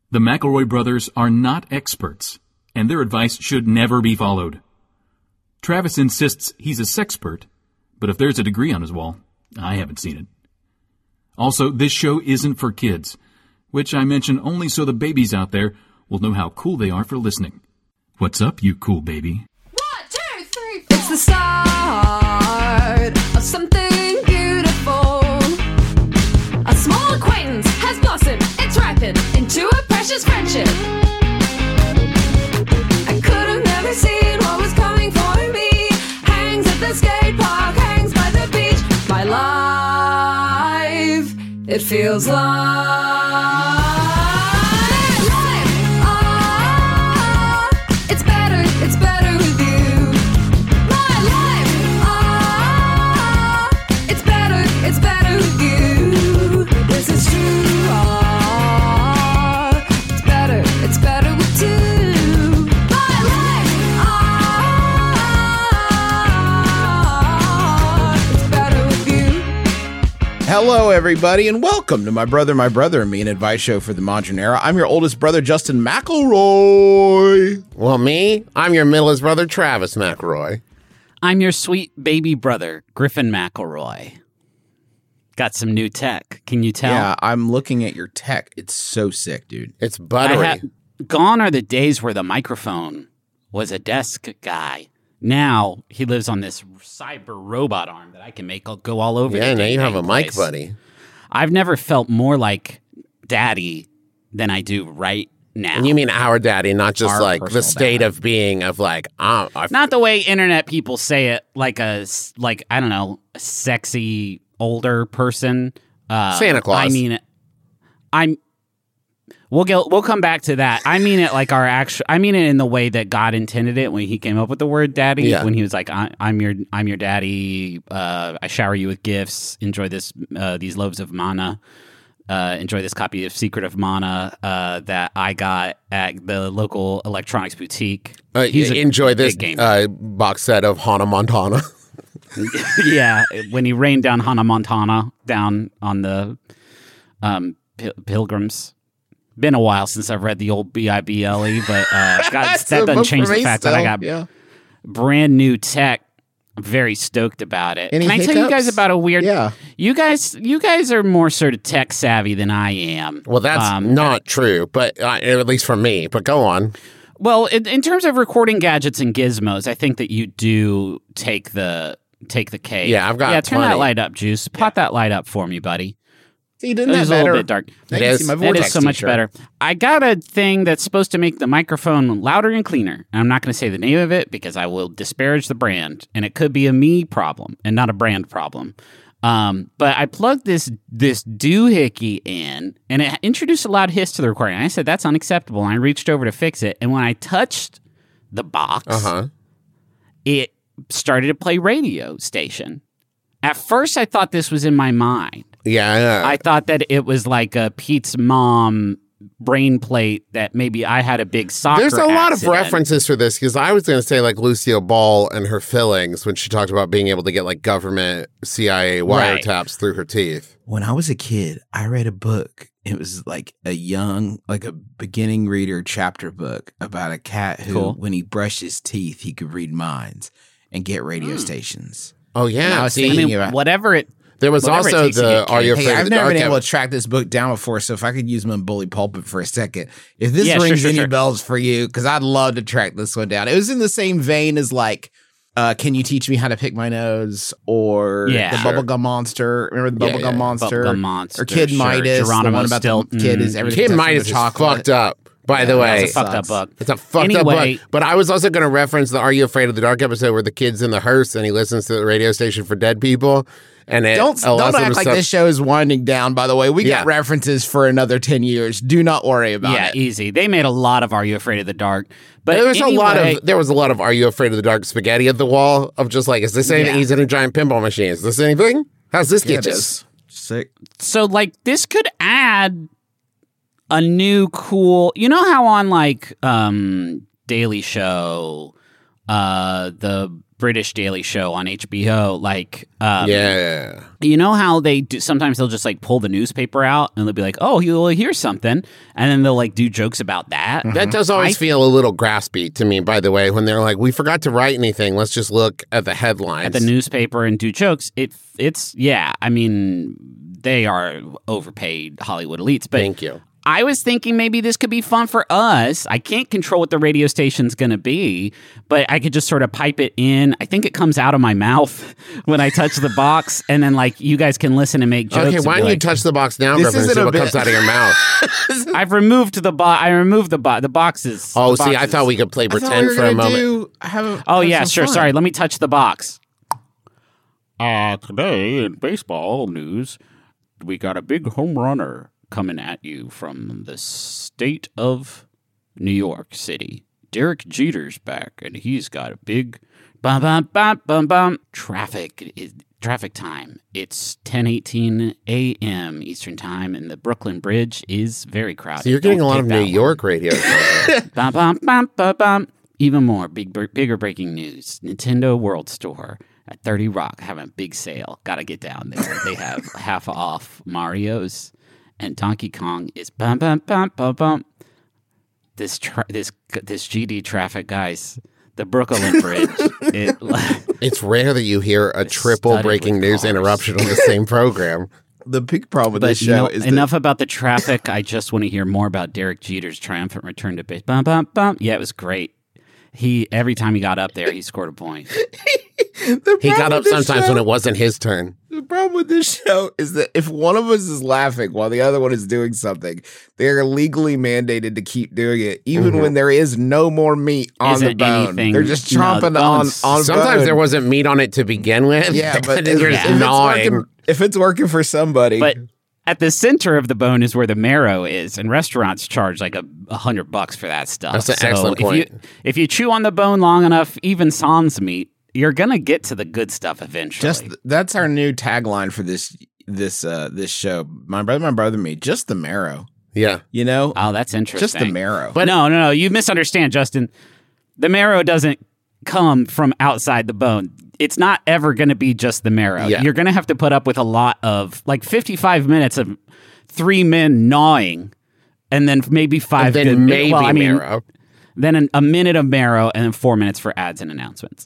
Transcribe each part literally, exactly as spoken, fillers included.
The McElroy brothers are not experts, and their advice should never be followed. Travis insists he's a sexpert, but if there's a degree on his wall, I haven't seen it. Also, this show isn't for kids, which I mention only so the babies out there will know how cool they are for listening. What's up, you cool baby? One, two, three, four. It's the start of something beautiful. A small acquaintance has blossomed, it's ripened into a precious friendship. I could have never seen what was coming for me. Hangs at the skate park, hangs by the beach. My life, it feels like Hello, everybody, and welcome to My Brother, My Brother and Me, an advice show for the modern era. I'm your oldest brother, Justin McElroy. Well, me, I'm your middleest brother, Travis McElroy. I'm your sweet baby brother, Griffin McElroy. Got some new tech. Can you tell? Yeah, I'm looking at your tech. It's so sick, dude. It's buttery. Ha- gone are the days where the microphone was a desk guy. Now he lives on this cyber robot arm that I can make go all over. Yeah, the now you have a place. mic, buddy. I've never felt more like daddy than I do right now. And you mean our daddy, not just Our like the personal state dad. of being of like, uh, I Not the way internet people say it, like a s- like I don't know, a sexy older person. Uh, Santa Claus. I mean, I'm. We'll get. We'll come back to that. I mean it like our actual. I mean it in the way that God intended it when He came up with the word "daddy." Yeah. When He was like, I, "I'm your, I'm your daddy. Uh, I shower you with gifts. Enjoy this, uh, these loaves of manna. Uh, enjoy this copy of Secret of Mana uh, that I got at the local electronics boutique." uh, He's a enjoy this big gamer. uh, box set of Hannah Montana. Yeah, when he rained down Hannah Montana down on the um, Pil- Pilgrims. Been a while since I've read the old B I B L E, but uh, God, That's that a doesn't book change for the me fact that I still, got yeah. brand new tech. I'm very stoked about it. Any Can I tell you guys hiccups? about a weird? Yeah. You guys, you guys are more sort of tech savvy than I am. Well, that's Um, not true, but uh, at least for me. But go on. Well, in, in terms of recording gadgets and gizmos, I think that you do take the take the cake. Yeah, I've got yeah. Turn plenty. that light up, Juice. Pot that light up for me, buddy. See, didn't It that is a better? little bit dark. I It can is. see my That vortex is so much t-shirt. better. I got a thing that's supposed to make the microphone louder and cleaner. And I'm not going to say the name of it because I will disparage the brand, and it could be a me problem and not a brand problem. Um, but I plugged this this doohickey in, and it introduced a loud hiss to the recording. And I said that's unacceptable. And I reached over to fix it, and when I touched the box, Uh huh. it started to play radio station. At first, I thought this was in my mind. Yeah, I know. I thought that it was like a Pete's mom brain plate that maybe I had a big soccer There's a lot of accident. references for this because I was going to say like Lucille Ball and her fillings when she talked about being able to get like government C I A Right. wiretaps through her teeth. When I was a kid, I read a book. It was like a young, like a beginning reader chapter book about a cat who, Cool. when he brushed his teeth, he could read minds and get radio stations. Oh And yeah, I was see, I thinking mean, about- whatever it. there was whatever it also takes to the get Are You cake. Afraid Hey, of I've the never Dark? been able ep- to track this book down before, so if I could use my bully pulpit for a second, if this Yeah, sure, rings sure, any sure. bells for you, because I'd love to track this one down. It was in the same vein as like, uh, Can You Teach Me How to Pick My Nose? Or Yeah. the Sure. Bubblegum Monster. Remember the Yeah, Bubblegum yeah. Monster? Bubblegum Monster, Or Kid sure. Midas, the Geronimo one about Stilton. the kid is everything. Kid except for Midas the is chocolate. fucked up. By the Yeah, way, It's a fucked up sucks. book. it's a fucked Anyway- up book. But I was also going to reference the Are You Afraid of the Dark episode where the kid's in the hearse and he listens to the radio station for dead people. And it Don't, allows don't him act to like sub- this show is winding down, by the way. We Yeah. got references for another ten years. Do not worry about Yeah, it. easy. They made a lot of Are You Afraid of the Dark? But There was a lot anyway- of there was a lot of Are You Afraid of the Dark spaghetti at the wall of just like, is this anything? Yeah. He's in a giant pinball machine. Is this anything? How's this Yeah, get it you? is. Sick. So like this could add a new cool, you know how on like um Daily Show uh the British Daily Show on H B O. Like, um, Yeah. you know how they do, sometimes they'll just like pull the newspaper out and they'll be like, oh, you'll hear something. And then they'll like do jokes about that. That does always I- feel a little graspy to me, by the way, when they're like, we forgot to write anything. Let's just look at the headlines. At the newspaper and do jokes. It It's, yeah, I mean, they are overpaid Hollywood elites. But Thank you. I was thinking maybe this could be fun for us. I can't control what the radio station's going to be, but I could just sort of pipe it in. I think it comes out of my mouth when I touch the box, and then like you guys can listen and make jokes. Okay, and why be don't you like, touch the box now, This Griffin, and isn't see a what bit- comes out of your mouth? I've removed the box. I removed the box. The boxes. Oh, the see, I boxes. thought we could play I thought pretend we were for a gonna moment. do, have a, Oh have yeah, some sure. fun. Sorry, let me touch the box. Uh, today in baseball news, we got a big home runner coming at you from the state of New York City. Derek Jeter's back, and he's got a big bum bum bum bum bum traffic is traffic time. It's ten eighteen a.m. Eastern time, and the Brooklyn Bridge is very crowded. So you're getting Don't a lot take of that New one. York radio. content. Bum, bum, bum, bum, bum. Even more big, bigger breaking news. Nintendo World Store at thirty Rock having a big sale. Got to get down there. They have half off Mario's, and Donkey Kong is bum bum bum bum bum. This tra- this this G D traffic, guys. The Brooklyn Bridge. it, It's rare that you hear a triple studded breaking with news cars. interruption on the same program. The big problem with but this you show know, is that enough about the traffic. I just want to hear more about Derek Jeter's triumphant return to base. Bum bum bum. Yeah, it was great. He every time he got up there, he scored a point. the He got problem up with this sometimes show- when it wasn't his turn. The problem with this show is that if one of us is laughing while the other one is doing something, they're legally mandated to keep doing it, even Mm-hmm. when there is no more meat on Isn't the bone. anything- They're just no, chomping the on bone's- on Sometimes bone. there wasn't meat on it to begin with. Yeah, but then if, you're if just it's gnawing. working, if it's working for somebody, But at the center of the bone is where the marrow is, and restaurants charge like a, a hundred bucks for that stuff. That's an So excellent if point. You, if you chew on the bone long enough, even sans meat, you're gonna get to the good stuff eventually. just that's our new tagline for this this uh this show. My brother, my brother, me. Just the marrow. Yeah. You know, oh, that's interesting. just the marrow. But no, no, no. You misunderstand, Justin. The marrow doesn't come from outside the bone. It's not ever going to be just the marrow. Yeah. You're going to have to put up with a lot of, like, fifty-five minutes of three men gnawing, and then maybe five. And then good, maybe well, I mean, marrow. Then an, a minute of marrow, and then four minutes for ads and announcements.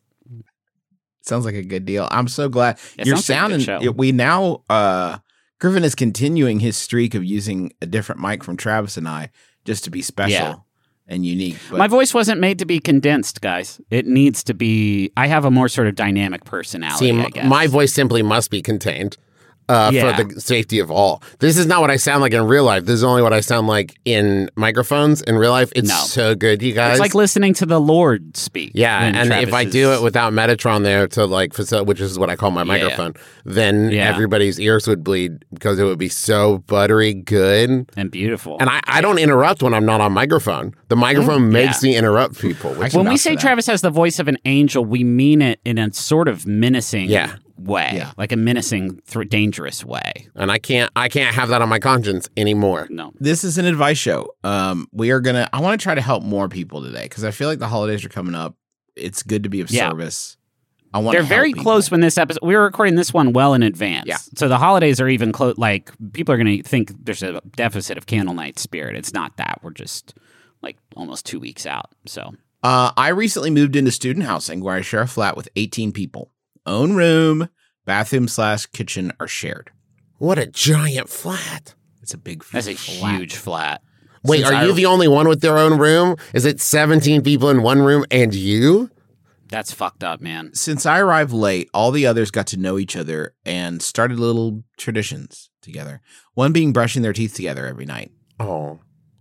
Sounds like a good deal. I'm so glad It you're sounds like a good sounding. show. We now uh Griffin is continuing his streak of using a different mic from Travis and I just to be special Yeah. and unique. But My voice wasn't made to be condensed, guys. It needs to be. I have a more sort of dynamic personality. See, I m- guess. my voice simply must be contained uh, Yeah. for the safety of all. This is not what I sound like in real life. This is only what I sound like in microphones. In real life, it's No. so good, you guys. It's like listening to the Lord speak. yeah, when and if Travis I do is- it without Metatron there to like, facil- which is what I call my microphone, then Yeah. everybody's ears would bleed because it would be so buttery good. and beautiful. And I, I don't interrupt when I'm not on microphone. The microphone makes Yeah. me interrupt people. Which when we vouch say for that. Travis has the voice of an angel, we mean it in a sort of menacing Yeah. way, Yeah. like a menacing, th- dangerous way. and I can't I can't have that on my conscience anymore. No, this is an advice show. Um, we are gonna. I want to try to help more people today because I feel like the holidays are coming up. It's good to be of Yeah. service. I want. they're very close when this episode. We were recording this one well in advance. Yeah. So the holidays are even close. Like people are going to think there's a deficit of candle night spirit. It's not that. We're just like almost two weeks out. So Uh, I recently moved into student housing where I share a flat with eighteen people. Own room, bathroom slash kitchen are shared. What a giant flat. It's a big. that's a flat. huge flat. Wait, Since are I- you the only one with their own room? Is it seventeen people in one room and you? That's fucked up, man. Since I arrived late, all the others got to know each other and started little traditions together. One being brushing their teeth together every night. Oh.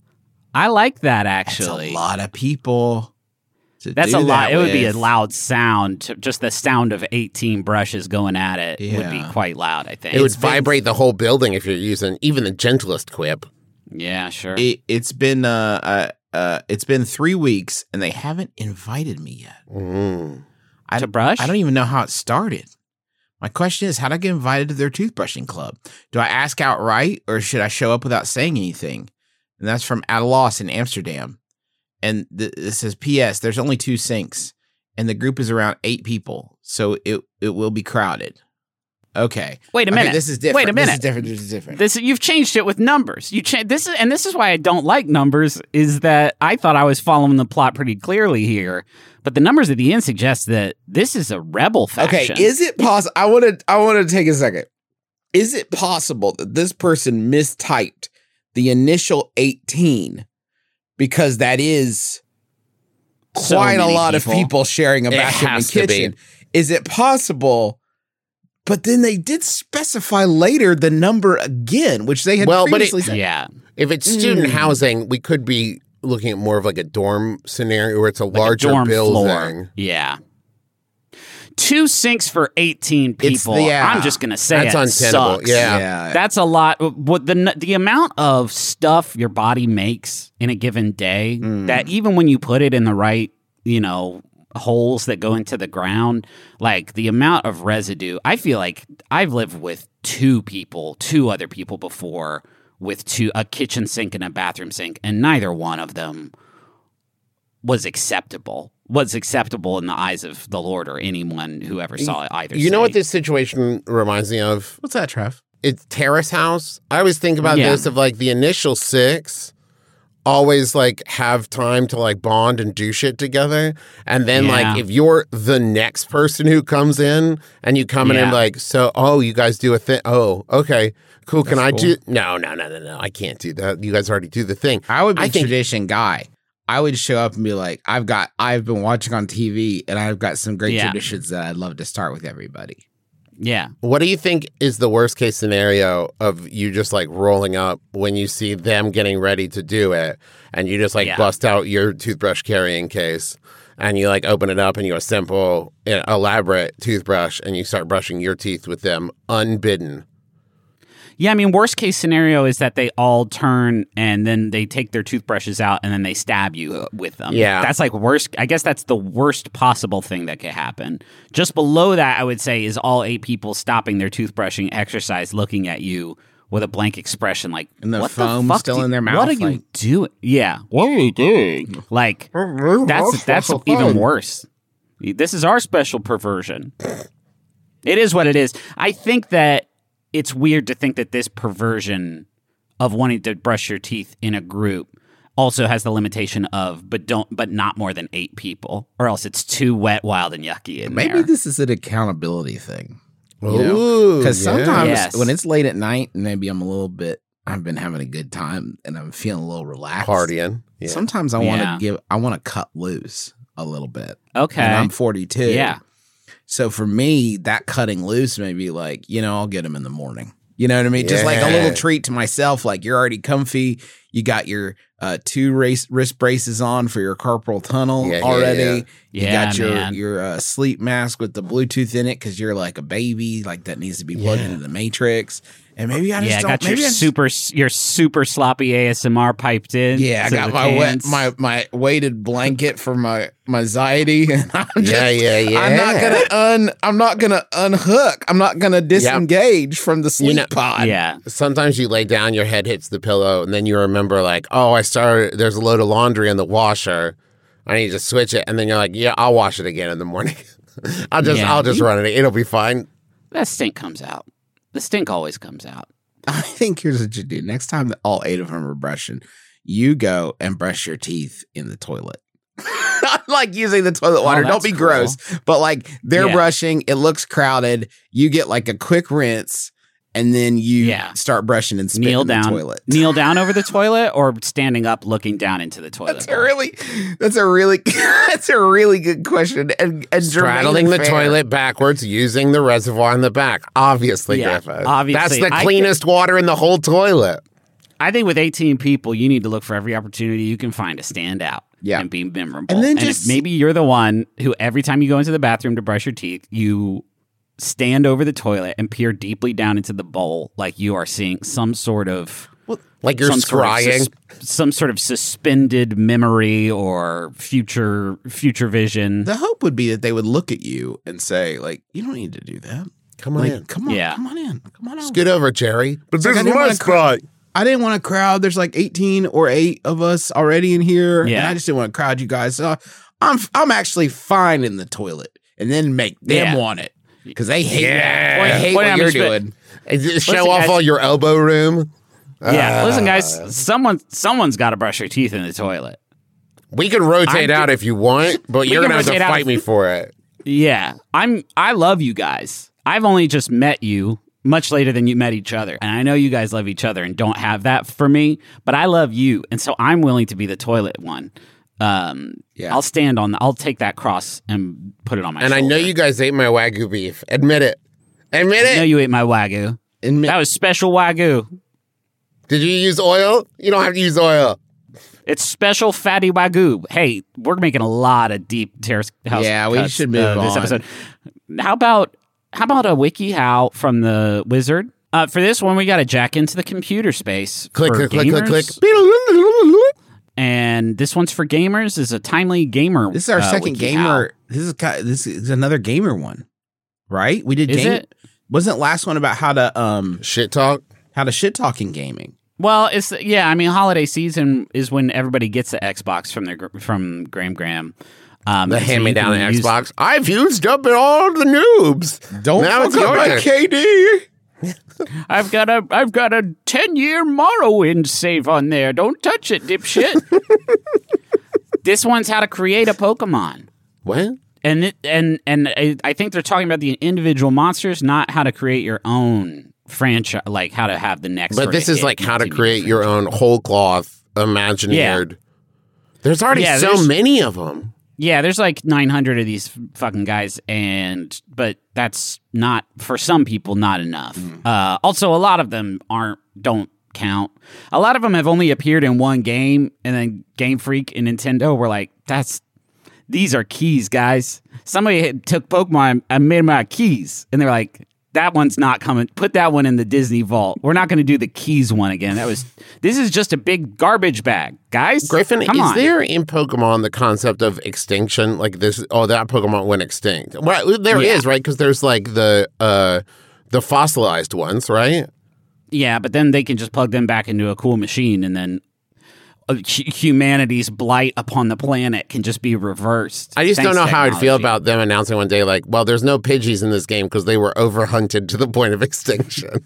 I like that That's actually. a lot of people. to That's do a lot. that It would be a with. loud sound. To, just the sound of eighteen brushes going at it would be Yeah. quite loud, I think. It would It's been- vibrate the whole building if you're using even the gentlest quip. yeah, sure. It, it's been uh, uh, uh, it's been three weeks and they haven't invited me yet. Mm. I, To brush? I don't even know how it started. My question is, how do I get invited to their toothbrushing club? Do I ask outright or should I show up without saying anything? And that's from At a Loss in Amsterdam. And th- it says, P S. There's only two sinks. and the group is around eight people, so it it will be crowded. Okay. Wait a Okay, minute. this is different. Wait a minute. This is different. This is different. This you've changed it with numbers. You cha- this is and this is why I don't like numbers. Is that I thought I was following the plot pretty clearly here, but the numbers at the end suggest that this is a rebel faction. Okay, is it possible? I want to. I want to take a second. Is it possible that this person mistyped the initial eighteen because that is So quite a many lot people. of people sharing a It bathroom and has to be. kitchen? Is it possible? But then they did specify later the number again, which they had Well, but previously it- said. Yeah, If it's student Mm. housing, we could be looking at more of like a dorm scenario where it's a like a larger dorm building. floor. Yeah. Two sinks for eighteen It's people. the- yeah. I'm just gonna say That's it untenable. sucks. Yeah. That's a lot. What the the amount of stuff your body makes in a given day Mm. that even when you put it in the right, you know, holes that go into the ground, like the amount of residue. I feel like I've lived with two people, two other people before with two a kitchen sink and a bathroom sink, and neither one of them was acceptable. Was acceptable in the eyes of the Lord or anyone who ever saw it either. You know say. what this situation reminds me of? What's that, Trev? It's Terrace House. I always think about Yeah. this of like the initial six always like have time to like bond and do shit together. And then Yeah. like if you're the next person who comes in and you come in and Yeah. like, so, oh, you guys do a thing. Oh, okay, cool. Can That's I cool. do? No, no, no, no, no. I can't do that. You guys already do the thing. I would be I a think- tradition guy. I would show up and be like, I've got, I've been watching on T V and I've got some great Yeah. traditions that I'd love to start with everybody. Yeah. What do you think is the worst case scenario of you just like rolling up when you see them getting ready to do it and you just like Yeah. bust out your toothbrush carrying case and you like open it up and you assemble an elaborate toothbrush and you start brushing your teeth with them unbidden? Yeah, I mean, worst case scenario is that they all turn and then they take their toothbrushes out and then they stab you with them. Yeah. That's like worst. I guess that's the worst possible thing that could happen. Just below that, I would say, is all eight people stopping their toothbrushing exercise, looking at you with a blank expression like, And the what foam the fuck still do- in their What mouth, are you like- doing? Yeah. What are you doing? Like, that's that's even worse. This is our special perversion. It is what it is. I think that it's weird to think that this perversion of wanting to brush your teeth in a group also has the limitation of but don't but not more than eight people, or else it's too wet, wild, and yucky in Maybe there. this is an accountability thing. Ooh, Because yeah. sometimes Yes. when it's late at night and maybe I'm a little bit, I've been having a good time and I'm feeling a little relaxed. Partying. Yeah. Sometimes I want to Yeah. give, I want to cut loose a little bit. Okay. And I'm forty-two. Yeah. So for me, that cutting loose may be like, you know, I'll get them in the morning. You know what I mean? Just like a Yeah. little treat to myself. Like you're already comfy. You got your uh, two race, wrist braces on for your carpal tunnel Yeah, yeah, already. yeah. You Yeah, got your man. your uh, sleep mask with the Bluetooth in it because you're like a baby, like that needs to be plugged Yeah. into the Matrix. And maybe I just Yeah, I don't. got your maybe I just- super your super sloppy A S M R piped in. Yeah, I to got the my wet, cans. my my weighted blanket for my my anxiety. And I'm just, Yeah, yeah, yeah. I'm not gonna un. I'm not gonna unhook. I'm not gonna disengage from the sleep know- pod. Yeah. Sometimes you lay down, your head hits the pillow, and then you remember, like, oh, I started, there's a load of laundry in the washer. I need to switch it. And then you're like, yeah, I'll wash it again in the morning. I'll just, Yeah. I'll just run it. It'll be fine. That stink comes out. The stink always comes out. I think here's what you do. Next time that all eight of them are brushing, you go and brush your teeth in the toilet. Not like using the toilet water. Don't that's be cool. gross. But like they're Yeah. brushing, it looks crowded. You get like a quick rinse, and then you Yeah. start brushing and spit Kneel in down. the toilet. Kneel down over the toilet or standing up looking down into the toilet. That's bowl? a really, that's a really, that's a really good question. And, and Straddling germane the fair. toilet backwards using the reservoir in the back. Obviously, Yeah, Griffith. obviously. That's the I cleanest water in the whole toilet. I think with eighteen people, you need to look for every opportunity you can find to stand out Yeah. and be memorable. And then if just- maybe you're the one who every time you go into the bathroom to brush your teeth, you stand over the toilet and peer deeply down into the bowl like you are seeing some sort of Like you're some sort of scrying. sus- some sort of suspended memory or future future vision. The hope would be that they would look at you and say, like, you don't need to do that. Come on Like, in. come on, Yeah. come on in. Come on over. Scoot over, Jerry. But like, this I is didn't my wanna spot. I didn't want to crowd. There's like eighteen or eight of us already in here. Yeah. And I just didn't want to crowd you guys. So I'm I'm actually fine in the toilet, and then make them Yeah. want it because they hate Yeah. that. They hate Well, what I'm you're spe- doing. And just show Listen, off guys. all your elbow room. Yeah, Ah. listen, guys. Someone, someone's got to brush your teeth in the toilet. We can rotate I'm- out if you want, but you're can gonna have to rotate out fight if- me for it. Yeah, I'm. I love you guys. I've only just met you much later than you met each other, and I know you guys love each other and don't have that for me. But I love you, and so I'm willing to be the toilet one. Um, Yeah. I'll stand on. I'll take that cross and put it on my. And I know shoulder. you guys ate my Wagyu beef. Admit it. Admit I know it. you ate my wagyu. And That was special wagyu. Did you use oil? You don't have to use oil. It's special fatty wagyu. Hey, we're making a lot of deep terrace house. Yeah, we cuts, should move uh, this on. episode. How about how about a wiki how from the wizard? Uh, for this one, we got to jack into the computer space. Click, for click, click, click, click. gamers. And this one's for gamers. Is a timely gamer. this is our uh, second wiki gamer. This is ki- this is another gamer one, right? We did. Is game- it? Wasn't last one about how to um Shit talk. how to shit talk in gaming? Well, it's yeah. I mean, holiday season is when everybody gets the Xbox from their gr- from Graham Graham. Um, The and so hand me you down can use- Xbox. I've used up all the noobs. Don't Now it's fuck up your my turn. K D. I've got a I've got a ten year Morrowind save on there. Don't touch it, dipshit. This one's how to create a Pokemon. What? And it, and and I I think they're talking about the individual monsters, not how to create your own franchise, like how to have the next. But sort this of is hit like how to T V create your own whole cloth imagineered. There's already Yeah, so there's- many of them. Yeah, there's like nine hundred of these fucking guys, and but that's not for some people not enough. Uh, also, a lot of them aren't don't count. A lot of them have only appeared in one game, and then Game Freak and Nintendo were like, "That's these are keys, guys." Somebody had, took Pokemon and made them out of keys, and they're like, "That one's not coming. Put that one in the Disney vault. We're not going to do the keys one again." That was this is just a big garbage bag, guys. Griffin, come is on. there in Pokemon the concept of extinction? Like this, oh, that Pokemon went extinct. Well, there is, Yeah. right? Because there's like the uh, the fossilized ones, right? Yeah, but then they can just plug them back into a cool machine, and then uh, hu- humanity's blight upon the planet can just be reversed. I just Thanks, don't know how I'd feel technology. about them announcing one day, like, well, there's no Pidgeys in this game because they were overhunted to the point of extinction.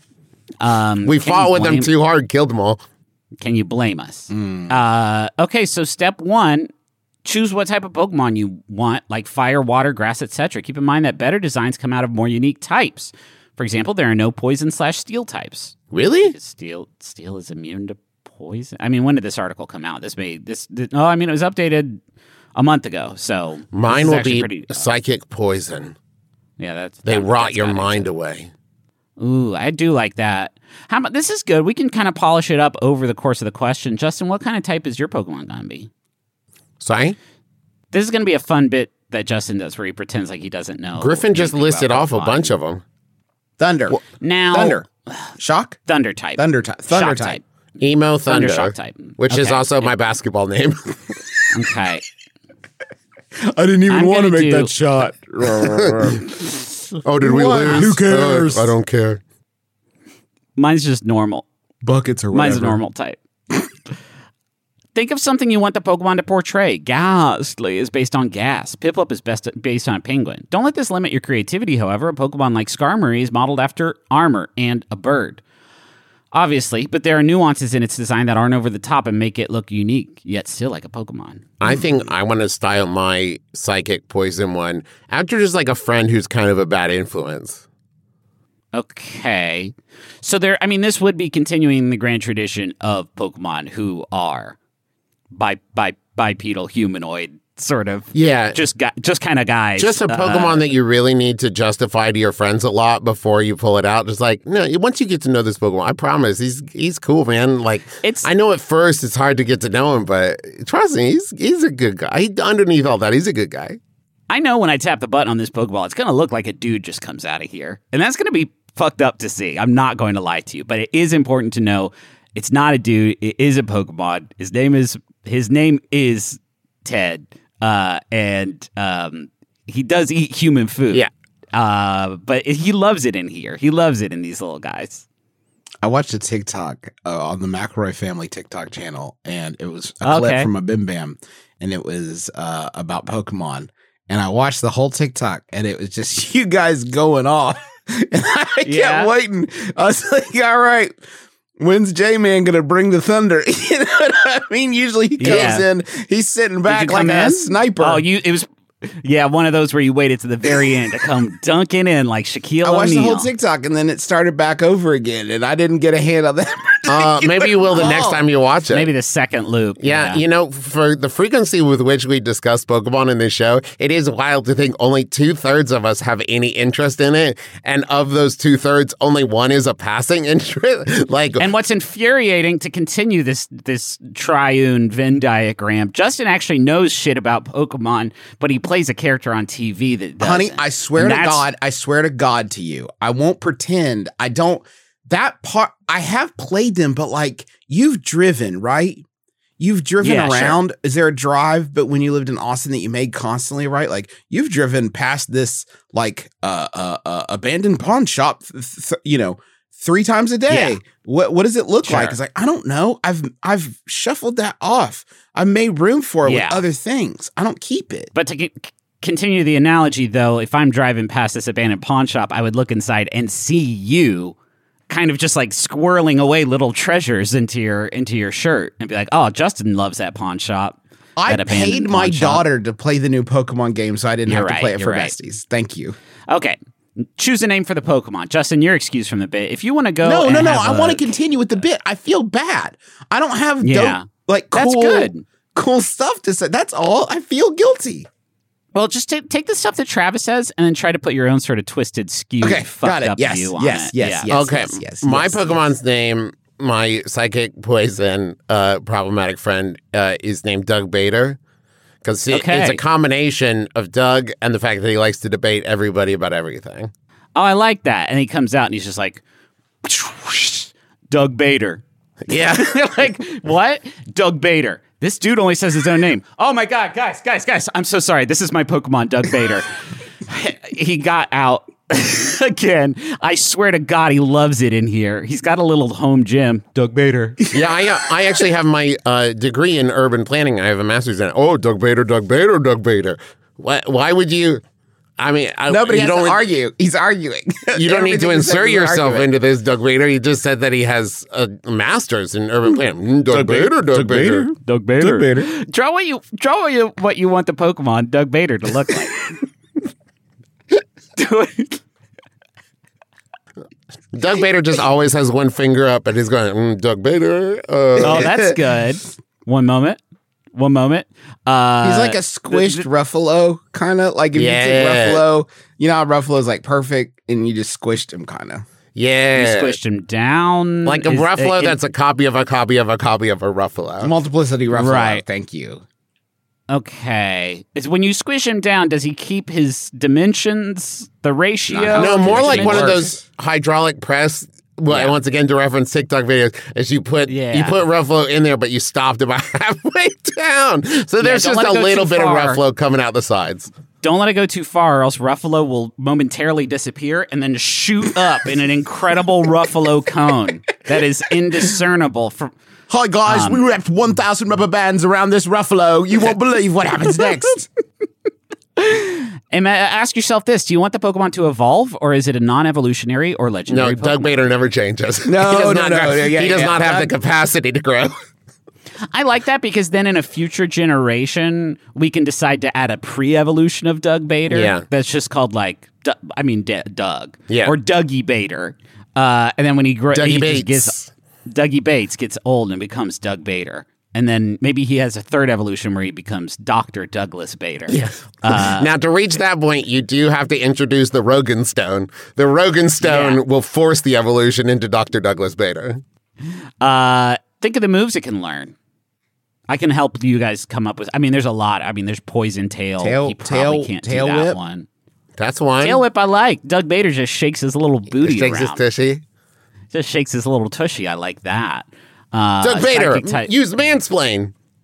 Um, We can fought you with them blame- too hard, killed them all. Can you blame us? Uh, okay, so step one: choose what type of Pokemon you want, like fire, water, grass, et cetera. Keep in mind that better designs come out of more unique types. For example, there are no poison slash steel types. Really? Steel, steel is immune to poison. I mean, when did this article come out? This made this. this oh, I mean, it was updated a month ago. So this Mine is will actually be pretty. psychic poison. Yeah, that's They that- rot that's your gotta mind be- away. Ooh, I do like that. How about this is good. We can kind of polish it up over the course of the question. Justin, what kind of type is your Pokemon gonna be? Sorry? This is gonna be a fun bit that Justin does where he pretends like he doesn't know. Griffin just anything listed about off a Pokemon. bunch of them. Thunder. Now Thunder. Shock. Thunder type. Thunder type. Thunder Shock type. Emo Thunder, Thunder Shock type. which is Okay. also my basketball name. Okay. I didn't even I'm want to gonna make do- that shot. oh, did we What? lose? Who cares? Uh, I don't care. Mine's just normal. Buckets or whatever. Mine's a normal type. Think of something you want the Pokemon to portray. Ghastly is based on gas. Piplup is best based on a penguin. Don't let this limit your creativity, however. A Pokemon like Skarmory is modeled after armor and a bird. Obviously, but there are nuances in its design that aren't over the top and make it look unique, yet still like a Pokemon. I think I want to style my psychic poison one after just like a friend who's kind of a bad influence. Okay. So there, I mean, this would be continuing the grand tradition of Pokemon who are bi- bi- bipedal humanoid sort of. Yeah. Just gu- just kind of guys. Just a Uh, Pokemon that you really need to justify to your friends a lot before you pull it out. Just like, no, once you get to know this Pokemon, I promise he's he's cool, man. Like, It's- I know at first it's hard to get to know him, but trust me, he's he's a good guy. He, underneath all that, he's a good guy. I know when I tap the button on this Pokeball, it's going to look like a dude just comes out of here. And that's going to be fucked up to see. I'm not going to lie to you, but it is important to know it's not a dude. It is a Pokemon. His name is his name is Ted. Uh, and um, he does eat human food. Yeah. Uh, but he loves it in here. He loves it in these little guys. I watched a TikTok uh, on the McElroy Family TikTok channel, and it was a clip Okay. from a Bim Bam, and it was uh, about Pokemon. And I watched the whole TikTok, and it was just you guys going off. And I kept Yeah. waiting. I was like, all right, when's J-Man going to bring the thunder? You know what I mean? Usually he comes Yeah. in, he's sitting Did back you like come a in? sniper. Oh, you it was yeah, one of those where you waited to the very end to come dunking in like Shaquille I watched O'Neal. the whole TikTok, and then it started back over again, and I didn't get a hand on that. Uh, maybe you will the next call. time you watch it. Maybe the second loop. Yeah, you know, for the frequency with which we discuss Pokemon in this show, it is wild to think only two thirds of us have any interest in it, and of those two thirds, only one is a passing interest. Like, And what's infuriating to continue this this triune Venn diagram, Justin actually knows shit about Pokemon, but he plays a character on T V that doesn't. Honey, I swear And to that's- God, I swear to God to you, I won't pretend. I don't. That part, I have played them, but like you've driven, right? You've driven Yeah, sure. around. Is there a drive, but when you lived in Austin that you made constantly, right? Like you've driven past this like uh, uh, uh abandoned pawn shop, th- th- you know, three times a day. Yeah. What what does it look Sure. like? It's like I don't know. I've I've shuffled that off. I've made room for it Yeah. with other things. I don't keep it. But to c- continue the analogy, though, if I'm driving past this abandoned pawn shop, I would look inside and see you kind of just like squirreling away little treasures into your into your shirt and be like, oh, Justin loves that pawn shop. I that abandoned paid my pawn shop." daughter to play the new Pokemon game, so I didn't You're have to right, play it you're for right. besties. Thank you. Okay. Choose a name for the Pokemon. Justin, you're excused from the bit. If you want to go. No, no, and no. have I a- want to continue with the bit. I feel bad. I don't have Yeah. dope, like cool, That's good. cool stuff to say. That's all. I feel guilty. Well, just take take the stuff that Travis says and then try to put your own sort of twisted, skewed, Okay, fucked got it. up Yes, view on yes, it. yes, Yeah. yes. okay, yes, my yes. Pokemon's name, my psychic poison, uh, problematic friend, uh, is named Doug Bader. Because Okay. it's a combination of Doug and the fact that he likes to debate everybody about everything. Oh, I like that. And he comes out and he's just like, Doug Bader. Yeah. You're like, what? Doug Bader. This dude only says his own name. Oh my God, guys, guys, guys. I'm so sorry. This is my Pokemon, Doug Bader. He got out again. I swear to God, he loves it in here. He's got a little home gym. Doug Bader. Yeah, I, uh, I actually have my uh, degree in urban planning. I have a master's in it. Oh, Doug Bader, Doug Bader, Doug Bader. Why, why would you? I mean, I, Nobody you has don't to argue. He's arguing. You don't need to Everything he says insert is an yourself argument. into this, Doug Bader. You just said that he has a master's in urban planning. Mm, Doug, Bader, Doug, Bader. Doug Bader. Draw what you draw what you what you want the Pokemon Doug Bader to look like. Do it. Doug Bader just always has one finger up and he's going, mm, Doug Bader. Uh, Oh, that's good. One moment. One moment. Uh, He's like a squished Ruffalo, kind of. Like if you Yeah. take Ruffalo, you know how Ruffalo's like perfect, and you just squished him, kind of. yeah. You squished him down. Like a Is- Ruffalo it- that's a copy of a copy of a copy of a Ruffalo. Multiplicity Ruffalo. Right. Thank you. Okay. It's when you squish him down, does he keep his dimensions, the ratio? Not how No, more like one of works. those hydraulic press. Well, Yeah. once again, to reference TikTok videos, is you put Yeah. you put Ruffalo in there, but you stopped about halfway down. So there's don't just let it a go little too bit far. of Ruffalo coming out the sides. Don't let it go too far, or else Ruffalo will momentarily disappear and then shoot up in an incredible Ruffalo cone that is indiscernible from. Hi guys, Um, we wrapped one thousand rubber bands around this Ruffalo. You won't believe what happens next. And ma- ask yourself this: do you want the Pokemon to evolve, or is it a non-evolutionary or No, legendary? Doug Pokemon? Bader never changes. No, he does no, not no, grow- yeah, yeah, he does yeah. not have the Doug- capacity to grow. I like that because then in a future generation, we can decide to add a pre-evolution of Doug Bader. Yeah. That's just called like, Du- I mean, D- Doug. Yeah. Or Dougie Bader. Uh, and then when he grows, Dougie he Bates. just gets, Dougie Bates gets old and becomes Doug Bader. And then maybe he has a third evolution where he becomes Doctor Douglas Bader. Yeah. Uh, Now, to reach that point, you do have to introduce the Rogan Stone. The Rogan Stone Yeah. will force the evolution into Doctor Douglas Bader. uh, think of the moves it can learn. I can help you guys come up with. I mean, there's a lot. I mean, there's Poison Tail. Tail- he probably tail- can't tail do that whip? one. That's one. Tail whip, I like. Doug Bader just shakes his little booty Shakes his around. tushy. Just shakes his little tushy. I like that. Uh, Doug Bader, psychic type- use mansplain.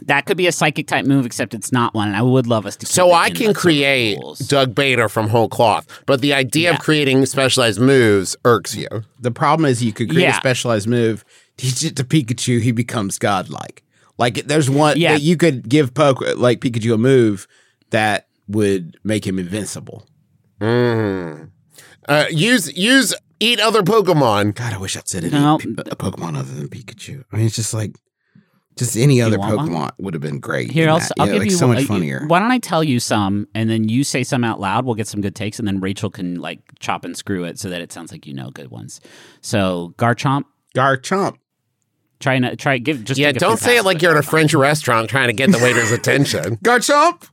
That could be a psychic type move, except it's not one. And I would love us to. So keep it I in can the create rules. Doug Bader from whole cloth, but the idea Yeah. of creating specialized moves irks you. The problem is you could create Yeah. a specialized move, teach it to Pikachu, he becomes godlike. Like there's one Yeah. that you could give Poke like Pikachu a move that would make him invincible. Mm. Uh, use use eat other Pokemon. God, I wish I'd said it. No. A Pokemon other than Pikachu. I mean, it's just like, just any other want one? Pokemon would have been great. Here, in I'll, that. I'll Yeah, give like, you so much uh, funnier. Why don't I tell you some, and then you say some out loud? We'll get some good takes, and then Rachel can like chop and screw it so that it sounds like you know good ones. So Garchomp, Garchomp. try and try give just Yeah, take a few don't say it passes like with you're at a Garchomp. French restaurant trying to get the waiter's attention. Garchomp.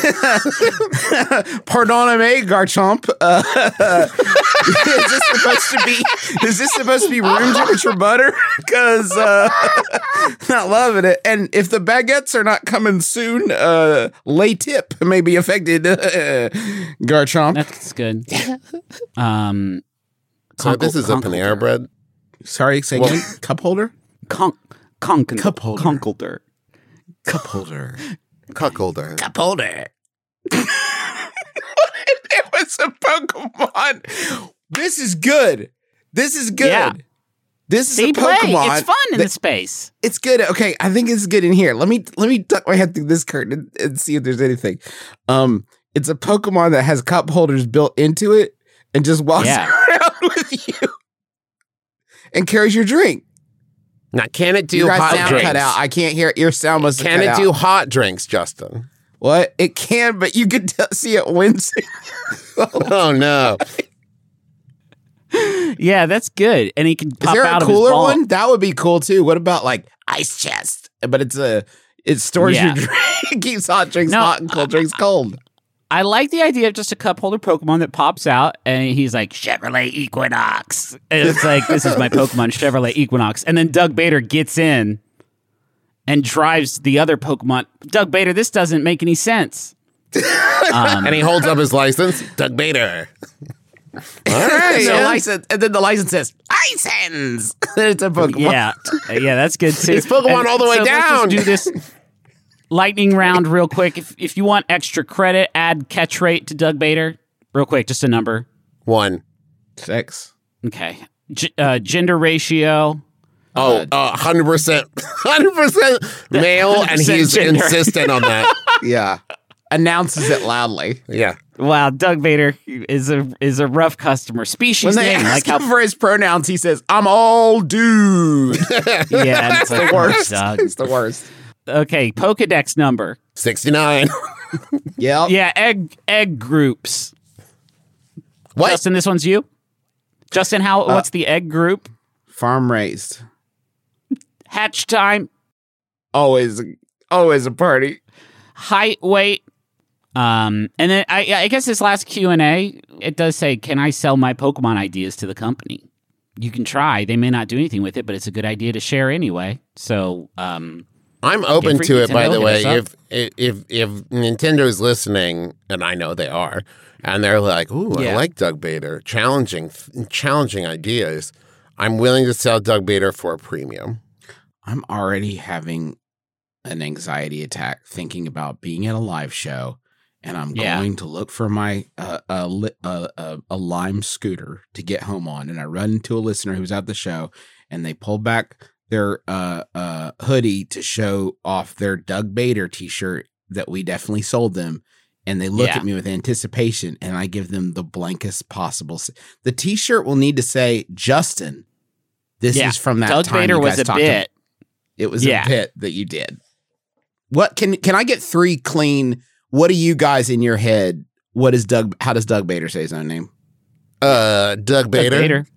Pardon-me, Garchomp. Uh, is this supposed to be? Is this supposed to be room temperature butter? Because uh, not loving it. And if the baguettes are not coming soon, uh, lay tip may be affected. Garchomp. That's good. um, So this is a Panera Bread. Sorry, say Well- again. Cup holder. Conk, conk, Cup holder. Conkelder. Cup holder. Cuckolder. Cup holder. It was a Pokemon. This is good. This is good. Yeah. This is See, a play. Pokemon. It's fun in that- the space. It's good. Okay, I think it's good in here. Let me let me duck my head through this curtain and, and see if there's anything. Um, it's a Pokemon that has cup holders built into it and just walks Yeah. around with you and carries your drink. Now, can it do Your guys' hot sound drinks? cut out. I can't hear it. Your sound must have Can cut it out. do hot drinks, Justin? What? It can, but you could t- see it wincing. Oh no! Yeah, that's good. And he can Is pop there out a of his cooler ball. one? That would be cool too. What about like ice chest? But it's a it stores Yeah. your drink. It keeps hot drinks No, hot and cold drinks cold. I like the idea of just a cup holder Pokemon that pops out and he's like, Chevrolet Equinox. And it's like, this is my Pokemon, Chevrolet Equinox. And then Doug Bader gets in and drives the other Pokemon. Doug Bader, this doesn't make any sense. Um, And he holds up his license. Doug Bader. All right. And, the yeah. license, and then the license says license. It's a Pokemon. yeah, yeah, that's good too. It's Pokemon And all the way so let's down. just do this lightning round real quick. If if you want extra credit, add catch rate to Doug Bader real quick. Just a number. One. Six. Okay. G- uh, gender ratio. Oh, uh, hundred percent, hundred percent male, and one hundred percent he's gender. insistent on that. Yeah. Announces it loudly. Yeah. Wow, Doug Bader is a is a rough customer. Species When they name, ask like how him for his pronouns, he says, "I'm all dude." yeah, and it's like, the worst. Doug. It's the worst. Okay, Pokedex number. Sixty-nine. Yep. Yeah, egg egg groups. What? Justin, this one's you. Justin, how? Uh, what's the egg group? Farm raised. Hatch time, Always, always a party. height, weight. Um, and then I, I guess this last Q and A, it does say, "Can I sell my Pokemon ideas to the company?" You can try. They may not do anything with it, but it's a good idea to share anyway. So, um, I'm open Free to it, by Nintendo, the hit way. us If if if Nintendo's listening, and I know they are, and they're like, "Ooh, Yeah. I like Doug Bader, challenging, challenging ideas," I'm willing to sell Doug Bader for a premium. I'm already having an anxiety attack thinking about being at a live show, and I'm Yeah. going to look for my uh, a, li- uh, uh, a Lime scooter to get home on, and I run into a listener who's at the show, and they pull back their uh, uh, hoodie to show off their Doug Bader T-shirt that we definitely sold them, and they look Yeah. at me with anticipation, and I give them the blankest possible. s- The T-shirt will need to say, "Justin, this Yeah. is from that Doug time Bader you was guys a talked bit. about." It was Yeah. a bit that you did. What can can I get three clean? What do you guys in your head? What is Doug? How does Doug Bader say his own name? Uh, Doug Bader. Doug Bader.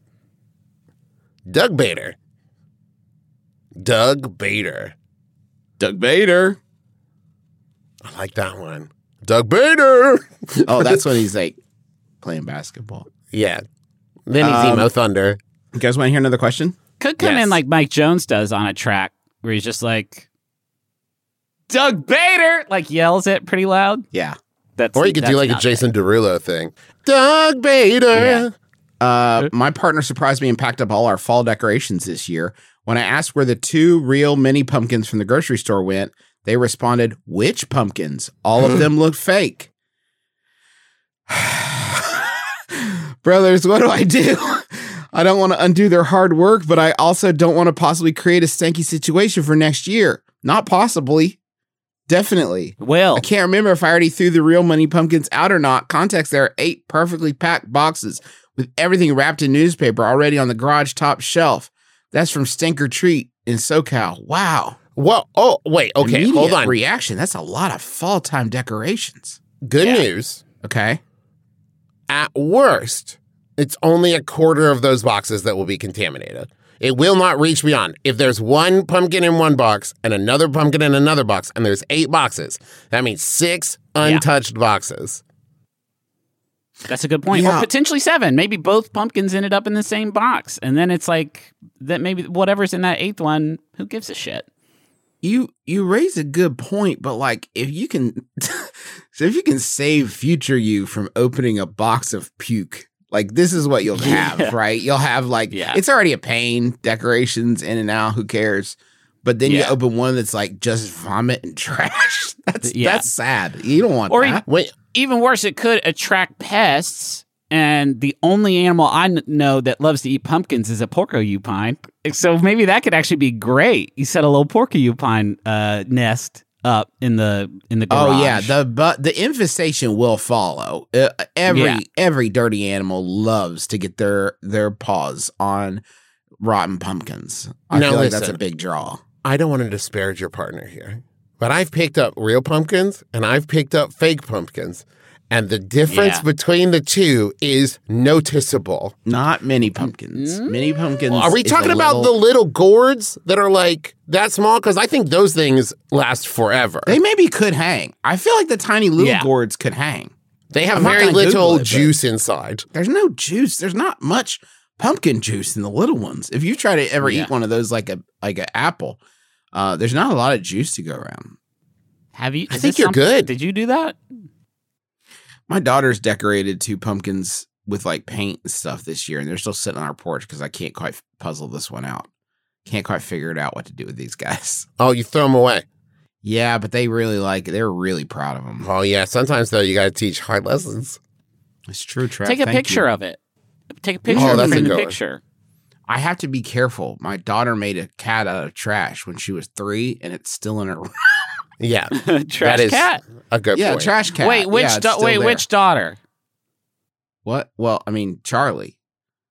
Doug Bader. Doug Bader. Doug Bader. I like that one. Doug Bader. Oh, that's when he's like playing basketball. Yeah. Then he's Um, Emo Thunder. You guys want to hear another question? Could come Yes. in like Mike Jones does on a track where he's just like, Doug Bader, like yells it pretty loud. Yeah. That's Or you could do that's like a not Jason Derulo thing. Doug Bader. Yeah. Uh, my partner surprised me and packed up all our fall decorations this year. When I asked where the two real mini pumpkins from the grocery store went, They responded, which pumpkins? All of them look fake. Brothers, what do I do? I don't want to undo their hard work, but I also don't want to possibly create a stanky situation for next year. Not possibly. Definitely. Will. I can't remember if I already threw the real money pumpkins out or not. Context, there are eight perfectly packed boxes with everything wrapped in newspaper already on the garage top shelf. That's from Stinker Treat in SoCal. Wow. Well, oh, wait, okay, Immediate hold on. reaction. That's a lot of fall time decorations. Good Yeah. news. Okay. At worst, it's only a quarter of those boxes that will be contaminated. It will not reach beyond. If there's one pumpkin in one box and another pumpkin in another box, and there's eight boxes, that means six untouched boxes. That's a good point. Yeah. Or potentially seven. Maybe both pumpkins ended up in the same box. And then it's like that maybe whatever's in that eighth one, who gives a shit? You you raise a good point, but like if you can so if you can save future you from opening a box of puke, like this is what you'll have, Yeah. right? You'll have like Yeah. it's already a pain, decorations in and out, who cares? But then you Yeah. open one that's like just vomit and trash. That's Yeah. that's sad. You don't want Or that. Wait, Even worse, it could attract pests. And the only animal I kn- know that loves to eat pumpkins is a porcupine. So maybe that could actually be great. You set a little porcupine uh, nest up in the in the garage. Oh yeah, the but the infestation will follow. Uh, every Yeah. every dirty animal loves to get their their paws on rotten pumpkins. I Now feel like that's listen. a big draw. I don't want to disparage your partner here, but I've picked up real pumpkins and I've picked up fake pumpkins. And the difference Yeah. between the two is noticeable. Not many pumpkins. Many pumpkins. Are we is talking a about little- the little gourds that are like that small? Because I think those things last forever. They maybe could hang. I feel like the tiny little Yeah. gourds could hang. They have I'm not very gonna Google little it, but- juice inside. There's no juice. There's not much pumpkin juice in the little ones. If you try to ever Yeah. eat one of those like a like an apple, uh, there's not a lot of juice to go around. Have you? I is think this you're something- good. Did you do that? My daughter's decorated two pumpkins with like paint and stuff this year, and they're still sitting on our porch because I can't quite puzzle this one out. Can't quite figure it out what to do with these guys. Oh, you throw them away. Yeah, but they really like. They're really proud of them. Oh, yeah. Sometimes, though, you got to teach hard lessons. It's true, Trev. Take a Thank picture you. of it. Take a picture Oh, of that's it a in the good one. picture. I have to be careful. My daughter made a cat out of trash when she was three, and it's still in her. Yeah. Trash that is cat. a good yeah, point. trash cat. Wait, which Yeah, it's da- still wait, there. which daughter? What? Well, I mean, Charlie.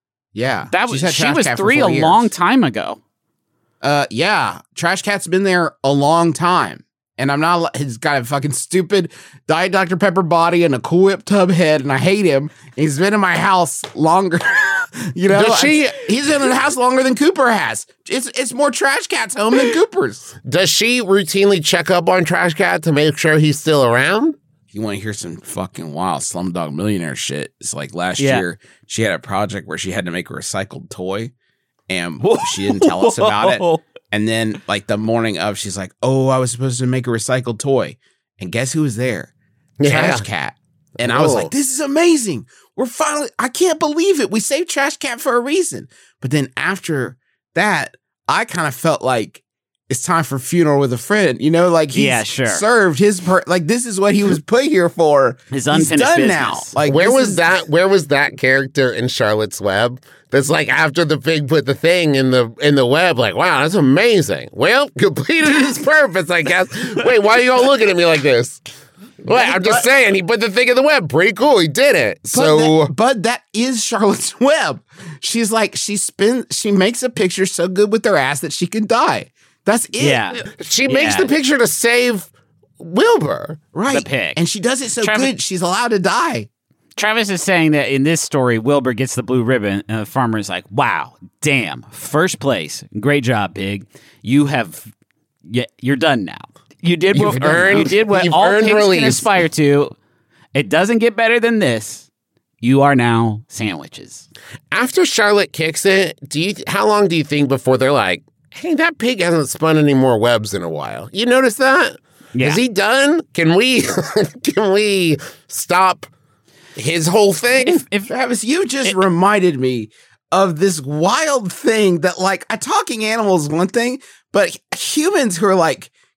Yeah, That she's was had she Trash was Cat for three four a years. long time ago. Uh, yeah, Trash Cat's been there a long time, and I'm not. He's got a fucking stupid Diet Doctor Pepper body and a Cool Whip tub head, and I hate him. He's been in my house longer. You know, Does she- I- he's been in the house longer than Cooper has. It's it's more Trash Cat's home than Cooper's. Does she routinely check up on Trash Cat to make sure he's still around? You want to hear some fucking wild Slumdog Millionaire shit? It's like last Yeah. year she had a project where she had to make a recycled toy, and she didn't tell us about it. And then, like the morning of, she's like, "Oh, I was supposed to make a recycled toy," and guess who was there? Trash Cat. And I was Oh. like, "This is amazing! We're finally! I can't believe it! We saved Trash Cat for a reason." But then after that, I kind of felt like it's time for funeral with a friend. You know, like he's Yeah, sure. served his per- like this is what he was put here for. His He's unfinished done business. now. Like Where this was is- that? Where was that character in Charlotte's Web? That's like after the pig put the thing in the in the web. Like, wow, that's amazing. Well, completed his purpose, I guess. Wait, why are you all looking at me like this? Wait, I'm just saying, he put the thing in the web. Pretty cool. He did it. But So that, but that is Charlotte's Web. She's like she spins. She makes a picture so good with her ass that she can die. That's it. Yeah. she makes Yeah. the picture to save Wilbur. right. The pig. And she does it so Travis- good. She's allowed to die. Travis is saying that in this story, Wilbur gets the blue ribbon, and the farmer is like, "Wow, damn, first place, great job, pig. You have, yeah, you're done now. You did what You've earned- you did what you've all earned pigs release." can aspire to. It doesn't get better than this. You are now sandwiches." After Charlotte kicks it, do you? How long do you think before they're like, "Hey, that pig hasn't spun any more webs in a while"? You notice that? Yeah. Is he done? Can we? can we stop his whole thing? If, if Travis, you just reminded me of this wild thing that, like, a talking animal is one thing, but humans who are like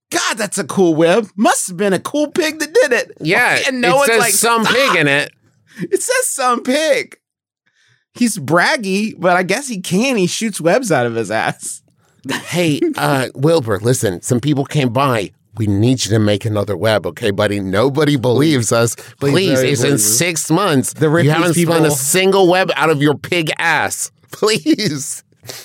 God, that's a cool web. Must have been a cool pig that did it. Yeah, and no it one's says like, some "Stop." pig in it. It says some pig. He's braggy, but I guess he can. He shoots webs out of his ass. Hey, uh, Wilbur, listen, some people came by. We need you to make another web, okay, buddy? Nobody believes us. Please, Please, it's in please. six months. The you Ripley's haven't spun people- a single web out of your pig ass. Please.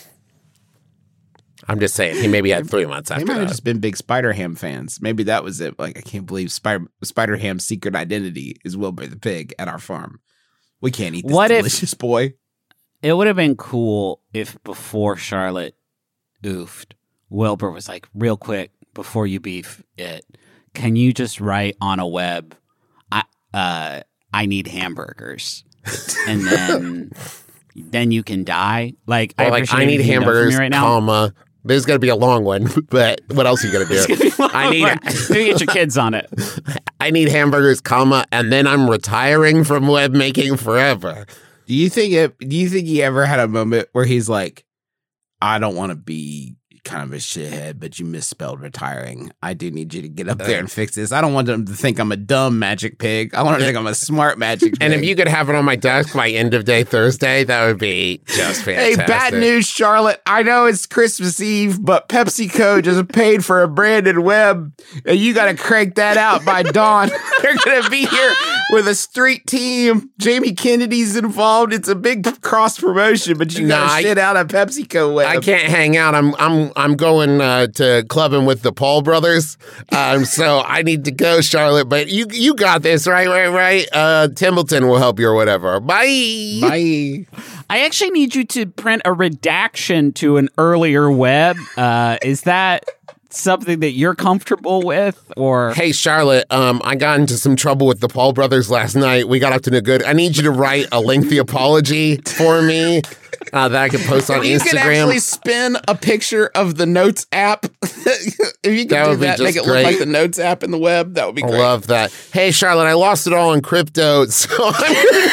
I'm just saying, he maybe had three months They after might have that. just been big Spider Ham fans. Maybe that was it. Like, I can't believe Spider Spider Ham's secret identity is Wilbur the pig at our farm. We can't eat this What if- delicious boy. It would have been cool if before Charlotte oofed, Wilbur was like, real quick, before you beef it, can you just write on a web, I uh I need hamburgers. And then then you can die. Like, Or I like, appreciate I need everything you've done for me hamburgers, right now. comma. There's going to be a long one, but what else are you going to do? I need Maybe get your kids on it. I need hamburgers, comma, and then I'm retiring from web making forever. Do you think it? Do you think he ever had a moment where he's like, "I don't want to be kind of a shithead, but you misspelled retiring. I do need you to get up there and fix this. I don't want them to think I'm a dumb magic pig. I want them to think I'm a smart magic pig." And if you could have it on my desk by end of day Thursday, that would be just Hey, fantastic. bad news, Charlotte. I know it's Christmas Eve, but PepsiCo just paid for a branded web, and you got to crank that out by dawn. They're going to be here with a street team. Jamie Kennedy's involved. It's a big cross promotion, but you got to Nah, I- shit out a PepsiCo web. I can't hang out. I'm I'm I'm going uh, to clubbing with the Paul brothers. Um, so I need to go, Charlotte. But you you got this, right? Right? Right? Uh, Templeton will help you or whatever. Bye. Bye. I actually need you to print a redaction to an earlier web. Uh, is that something that you're comfortable with, or Hey, Charlotte, um, I got into some trouble with the Paul brothers last night. We got up to no good. I need you to write a lengthy apology for me uh, that I can post on You Instagram. could actually spin a picture of the Notes app. If you could That do would be that, make just it look great. like the Notes app in the web, that would be I great. love that. Hey, Charlotte, I lost it all in crypto, so I'm gonna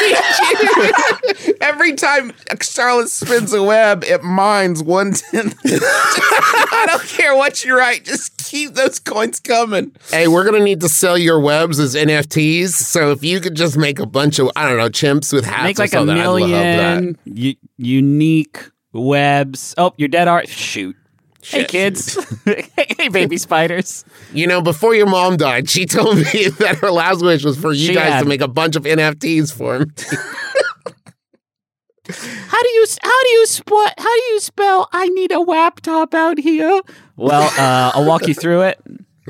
need you. Every time Charlotte spins a web, it mines one tenth. I don't care what you write, just keep those coins coming. Hey, we're gonna need to sell your webs as N F Ts. So if you could just make a bunch of, I don't know, chimps with hats make or like a something, I'd love that. million u- unique webs? Oh, you're dead art. Shoot. Hey, Shit. kids. Hey, baby spiders. You know, before your mom died, she told me that her last wish was for you She guys had- to make a bunch of N F Ts for him. How do you how do you sp- how do you spell I need a laptop out here? Well, uh, I'll walk you through it.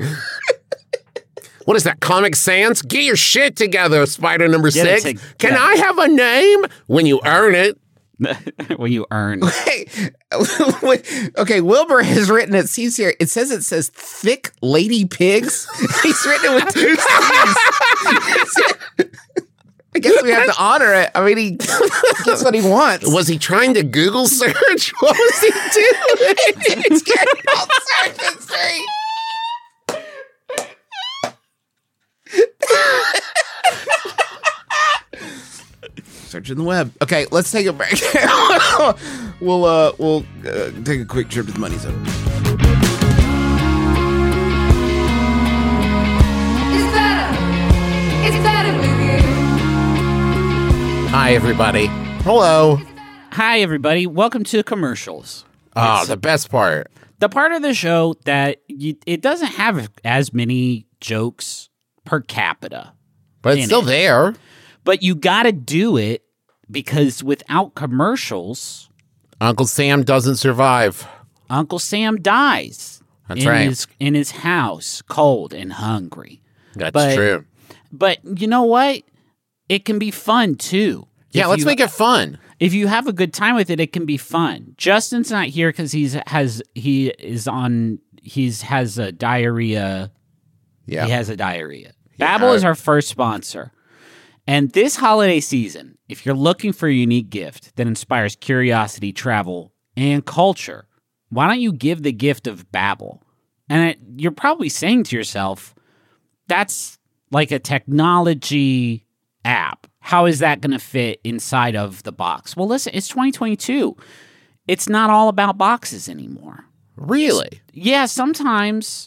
What is that, Comic Sans? Get your shit together, Spider number Get it six. to- Can yeah. I have a name? When you earn it. When you earn. Hey, okay, Wilbur has written it. Sees here. It says it says thick lady pigs. He's written it with two C's. I guess we have to honor it. I mean, he gets what he wants. Was he trying to Google search? What was he doing? He's getting all searches straight. Searching the web. Okay, let's take a break. we'll uh, we'll uh, take a quick trip to the money zone. It's better. It's better with you. Hi, everybody. Hello. Hi, everybody. Welcome to commercials. Oh, the best part. The part of the show that you, it doesn't have as many jokes per capita, But it's In still it. there. but you got to do it because without commercials, Uncle Sam doesn't survive. Uncle Sam dies That's in right. his in his house, cold and hungry. That's But- true. But you know what? It can be fun too. Yeah, If let's you- make it fun. If you have a good time with it, it can be fun. Justin's not here because he's has he is on he's has a diarrhea. Yeah. He has a diarrhea. Babbel is our first sponsor. And this holiday season, if you're looking for a unique gift that inspires curiosity, travel, and culture, why don't you give the gift of Babbel? And it, you're probably saying to yourself, that's like a technology app. How is that going to fit inside of the box? Well, listen, it's twenty twenty-two. It's not all about boxes anymore. Really? Yeah, sometimes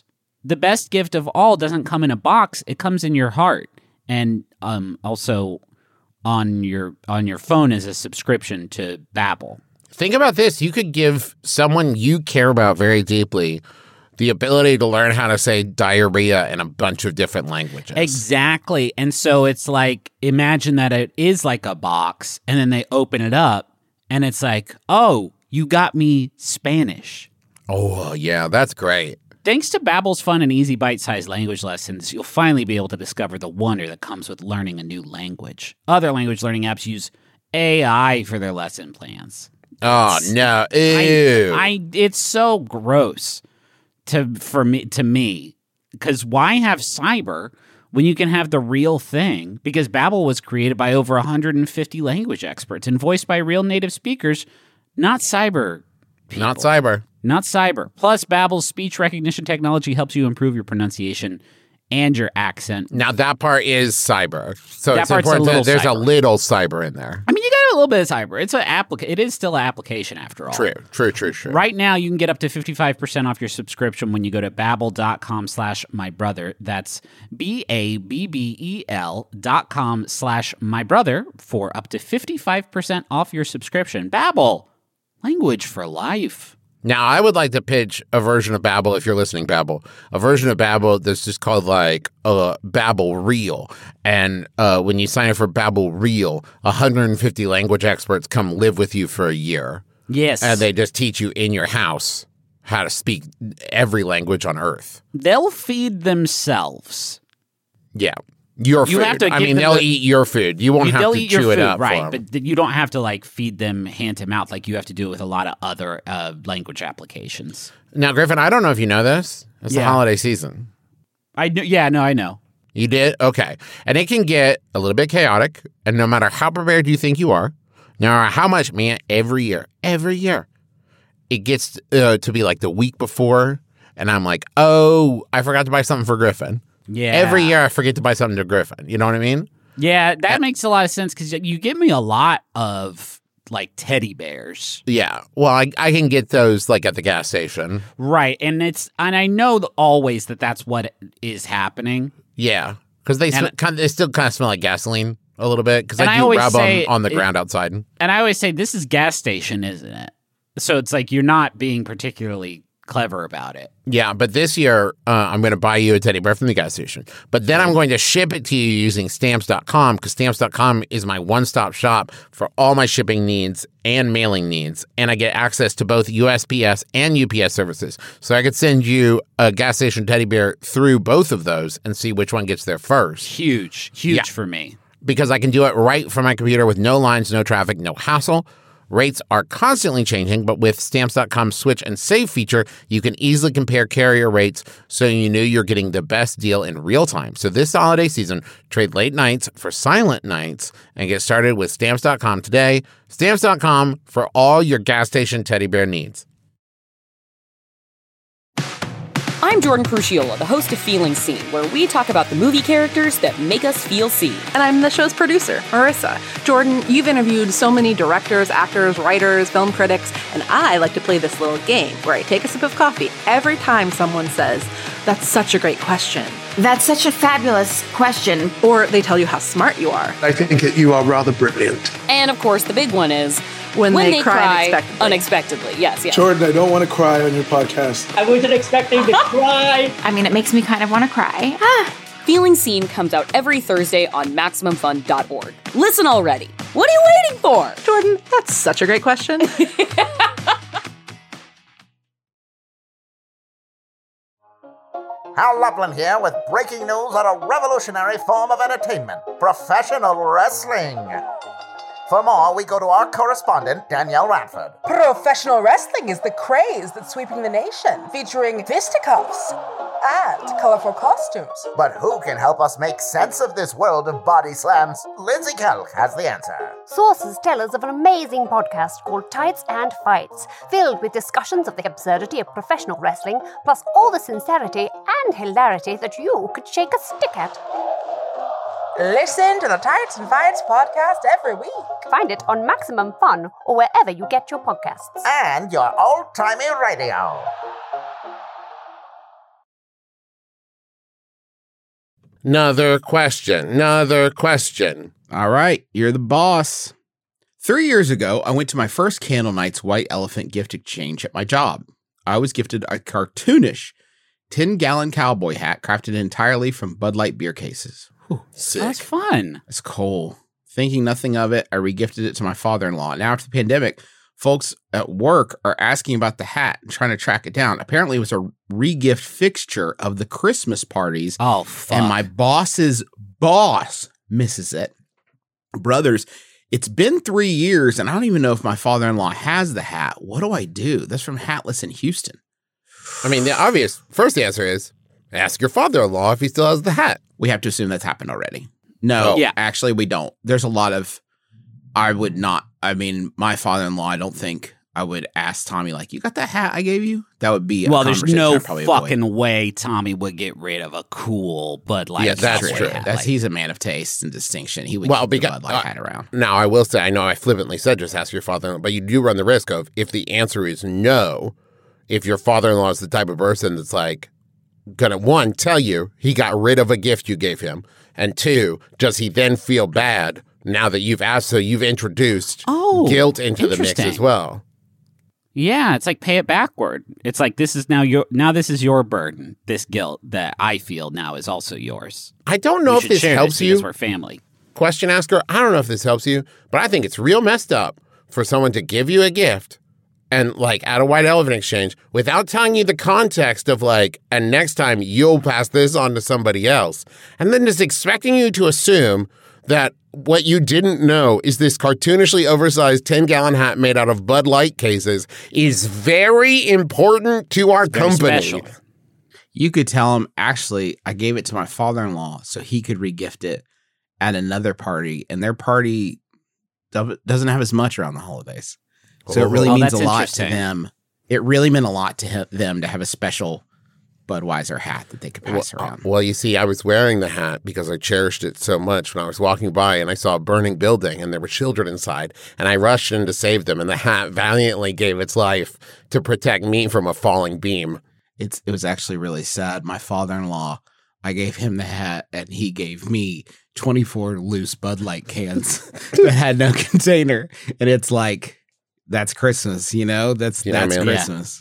the best gift of all doesn't come in a box. It comes in your heart. And um, also on your on your phone as a subscription to Babbel. Think about this. You could give someone you care about very deeply the ability to learn how to say diarrhea in a bunch of different languages. Exactly. And so it's like, imagine that it is like a box, and then they open it up, and it's like, oh, you got me Spanish. Oh, yeah, that's great. Thanks to Babbel's fun and easy bite-sized language lessons, you'll finally be able to discover the wonder that comes with learning a new language. Other language learning apps use A I for their lesson plans. Oh, no. Ew. I, I, it's so gross. To for me to me, because why have cyber when you can have the real thing? Because Babbel was created by over one hundred fifty language experts and voiced by real native speakers, not cyber people. Not cyber. Not cyber. Plus, Babbel's speech recognition technology helps you improve your pronunciation and your accent. Now, that part is cyber. So That it's part's a important little that there's cyber. a little cyber in there. I mean, you got a little bit of cyber. It's an applica- It is still an application after all. True, true, true, true. Right now, you can get up to fifty-five percent off your subscription when you go to babbel.com slash my brother. That's B-A-B-B-E-L dot com slash my brother for up to fifty-five percent off your subscription. Babbel, language for life. Now, I would like to pitch a version of Babbel, if you're listening, Babbel, a version of Babbel that's just called like uh, Babbel Real. And uh, when you sign up for Babbel Real, one hundred fifty language experts come live with you for a year. Yes. And they just teach you in your house how to speak every language on Earth. They'll feed themselves. Yeah. Your You food. have to I give mean, them they'll the- eat your food. You won't You- have they'll to eat your chew it food, up. right? for them. But th- you don't have to like feed them hand to mouth like you have to do with a lot of other uh, language applications. Now, Griffin, I don't know if you know this. It's the Yeah. holiday season. I know. Yeah, no, I know. You did? Okay. And it can get a little bit chaotic. And no matter how prepared you think you are, no matter how much, man, every year, every year, it gets uh, to be like the week before. And I'm like, oh, I forgot to buy something for Griffin. Yeah. Every year I forget to buy something to Griffin. You know what I mean? Yeah, that makes a lot of sense because you give me a lot of like teddy bears, Yeah. Well, I, I can get those like at the gas station. right? And it's and I know th- always that that's what is happening. Yeah. Because they, And- sm- kind of, they still kind of smell like gasoline a little bit. Because And I I do always rub say them on the it- ground outside. And I always say this is gas station, isn't it? So it's like you're not being particularly clever about it. Yeah, but this year, uh, I'm going to buy you a teddy bear from the gas station. But then I'm going to ship it to you using stamps dot com because stamps dot com is my one-stop shop for all my shipping needs and mailing needs. And I get access to both U S P S and U P S services. So I could send you a gas station teddy bear through both of those and see which one gets there first. Huge, huge Yeah. for me. Because I can do it right from my computer with no lines, no traffic, no hassle. Rates are constantly changing, but with stamps dot com's switch and save feature, you can easily compare carrier rates so you know you're getting the best deal in real time. So this holiday season, trade late nights for silent nights and get started with stamps dot com today. stamps dot com for all your gas station teddy bear needs. I'm Jordan Crucchiola, the host of Feeling Seen, where we talk about the movie characters that make us feel seen. And I'm the show's producer, Marissa. Jordan, you've interviewed so many directors, actors, writers, film critics, and I like to play this little game where I take a sip of coffee every time someone says, "That's such a great question," That's such a fabulous question. or they tell you how smart you are. I think that you are rather brilliant. And of course, the big one is When they cry unexpectedly. unexpectedly. Yes, yes. Jordan, I don't want to cry on your podcast. I wasn't expecting to cry. I mean, it makes me kind of want to cry. Feeling Seen comes out every Thursday on Maximum Fun dot org. Listen already. What are you waiting for? Jordan, that's such a great question. Hal Lublin here with breaking news on a revolutionary form of entertainment, professional wrestling. For more, we go to our correspondent, Danielle Radford. Professional wrestling is the craze that's sweeping the nation, featuring fisticuffs and colorful costumes. But who can help us make sense of this world of body slams? Lindsay Kelk has the answer. Sources tell us of an amazing podcast called Tights and Fights, filled with discussions of the absurdity of professional wrestling, plus all the sincerity and hilarity that you could shake a stick at. Listen to the Tights and Fights podcast every week. Find it on Maximum Fun or wherever you get your podcasts. And your old-timey radio. Another question. Another question. All right, you're the boss. Three years ago, I went to my first Candle Nights White Elephant gift exchange at my job. I was gifted a cartoonish ten-gallon cowboy hat crafted entirely from Bud Light beer cases. Whew, sick. That's fun. That's cool. Thinking nothing of it, I regifted it to my father-in-law. Now, after the pandemic, folks at work are asking about the hat and trying to track it down. Apparently, it was a regift fixture of the Christmas parties. Oh, fuck. And my boss's boss misses it. Brothers, it's been three years, and I don't even know if my father-in-law has the hat. What do I do? That's from Hatless in Houston. I mean, the obvious first answer is ask your father-in-law if he still has the hat. We have to assume that's happened already. No, Oh. Yeah. actually, we don't. There's a lot of, I would not, I mean, my father-in-law, I don't think I would ask Tommy, like, you got that hat I gave you? That would be a Well, there's conversation no I'd probably fucking avoid. way Tommy would get rid of a cool Bud Light. Yeah, that's cowboy true. hat. That's, Like, he's a man of taste and distinction. He would Well, keep the because- Bud Light uh, hat around. Now, I will say, I know I flippantly said just ask your father-in-law, but you do run the risk of if the answer is no, if your father-in-law is the type of person that's like gonna, one, tell you he got rid of a gift you gave him, and two, does he then feel bad now that you've asked, so you've introduced Oh, guilt into the mix interesting. as well. Yeah, it's like pay it backward. It's like this is now your now this is your burden. This guilt that I feel now is also yours. I don't know We if should this share helps because you. We're family. Question asker, I don't know if this helps you, but I think it's real messed up for someone to give you a gift and like at a white elephant exchange without telling you the context of like, and next time you'll pass this on to somebody else. And then just expecting you to assume that what you didn't know is this cartoonishly oversized ten-gallon hat made out of Bud Light cases is very important to our Very company. special. You could tell him, actually, I gave it to my father-in-law so he could regift it at another party, and their party do- doesn't have as much around the holidays. So it really Oh, means a that's lot to interesting. them. It really meant a lot to he- them to have a special Budweiser hat that they could pass Well, around. well, you see, I was wearing the hat because I cherished it so much when I was walking by and I saw a burning building and there were children inside and I rushed in to save them and the hat valiantly gave its life to protect me from a falling beam. It's it was actually really sad. My father-in-law, I gave him the hat and he gave me twenty-four loose Bud Light cans that had no container. And it's like, that's Christmas, you know? That's Yeah, that's man. Christmas.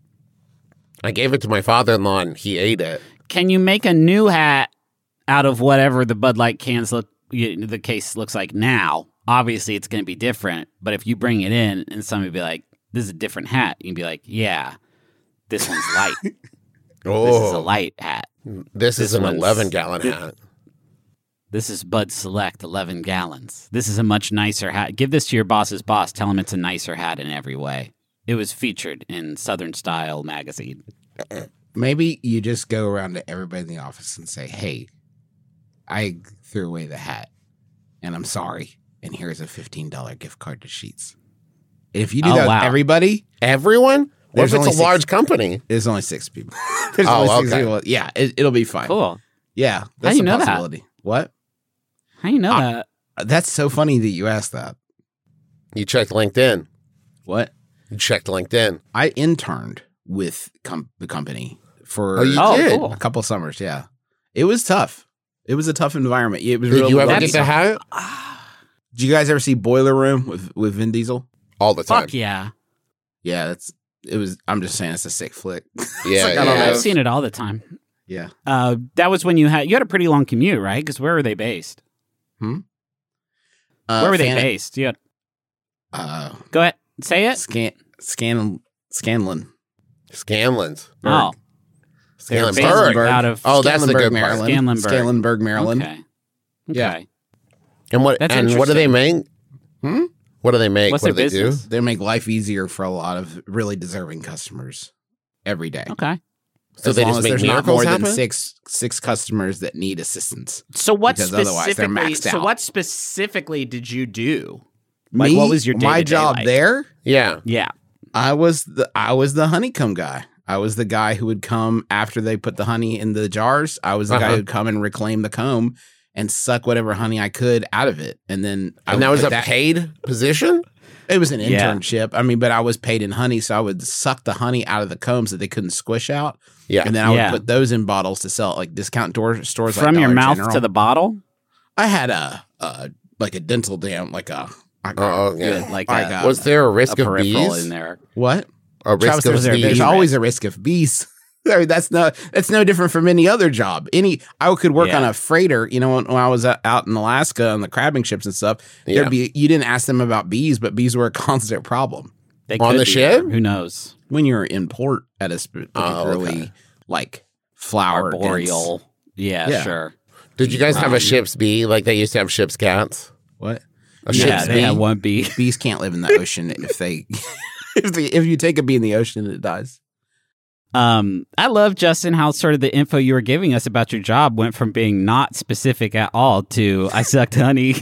I gave it to my father-in-law and he ate it. Can you make a new hat out of whatever the Bud Light cans look y- the case looks like now? Obviously, it's going to be different. But if you bring it in and somebody be like, "This is a different hat," you can be like, "Yeah, this one's light. Oh, This is a light hat. This, is this an one's- eleven-gallon thi- hat. This is Bud Select, eleven gallons. This is a much nicer hat. Give this to your boss's boss. Tell him it's a nicer hat in every way." It was featured in Southern Style magazine. Maybe you just go around to everybody in the office and say, "Hey, I threw away the hat, and I'm sorry. And here's a fifteen dollars gift card to Sheets." If you do Oh, that wow. with everybody, Everyone? What There's if it's only a six- large company? there's only six people. There's Oh, only six okay. people. Yeah, it, it'll be fine. Cool. Yeah, How that's do you a know that? possibility. What? How you know Ah. that? That's so funny that you asked that. You checked LinkedIn. What? You checked LinkedIn. I interned with com- the company for Oh, you Oh, did? cool. a couple summers. Yeah, it was tough. It was a tough environment. It was Did real you ever rough. get the hat? Did you guys ever see Boiler Room with with Vin Diesel? All the time. Fuck yeah. Yeah, that's it was. I'm just saying it's a sick flick. Yeah, like, I don't yeah. know. I've seen it all the time. Yeah. Uh, that was when you had you had a pretty long commute, right? Because where were they based? Uh, where were they Fan- based? You had, Uh, go ahead, say it. Scan Scan Scanlon. Scanlons. Oh, they were based Scanlenburg. out of Oh, that's the Scanlenburg, good part. Maryland. Scanlenburg. Scanlenburg, Maryland. Okay. Yeah. Okay. And what That's and what do they make? Hmm? What do they make? What's what do their they business? They make life easier for a lot of really deserving customers every day. Okay. So as they long just as make there's not miracles more happen? than six six customers that need assistance. So what Because otherwise they're specifically? maxed So out. what specifically did you do? Like, Me, what was your my day-to-day job like? there? Yeah. Yeah. I was the I was the honeycomb guy. I was the guy who would come after they put the honey in the jars. I was the guy Uh-huh. who'd come and reclaim the comb and suck whatever honey I could out of it, and then I And that would was put a paid position? It was an Yeah. internship. I mean, but I was paid in honey, so I would suck the honey out of the combs that they couldn't squish out. Yeah. And then I would Yeah. put those in bottles to sell at like discount door stores. From like your Dollar mouth General. to the bottle? I had a, a like a dental dam, like a. Oh, yeah. Good, like I a- got- Was there a risk a of peripheral bees? in there. What? A risk Travis, of there's, bees? there's always a risk of bees. I mean, that's no that's no different from any other job. Any I could work Yeah. on a freighter. You know, when, when I was uh, out in Alaska on the crabbing ships and stuff, Yeah. there'd be you didn't ask them about bees, but bees were a constant problem They On could the be ship? there. Who knows? when you're in port at a sp- particularly okay. like flower Arboreal. Yeah, Yeah. sure. Did you guys have Um, a ship's bee like they used to have ship's cats? What? A Yeah, ship's they bee? have one bee. Bees can't live in the ocean if they if they, if you take a bee in the ocean, it dies. Um, I love, Justin, how sort of the info you were giving us about your job went from being not specific at all to I sucked honey.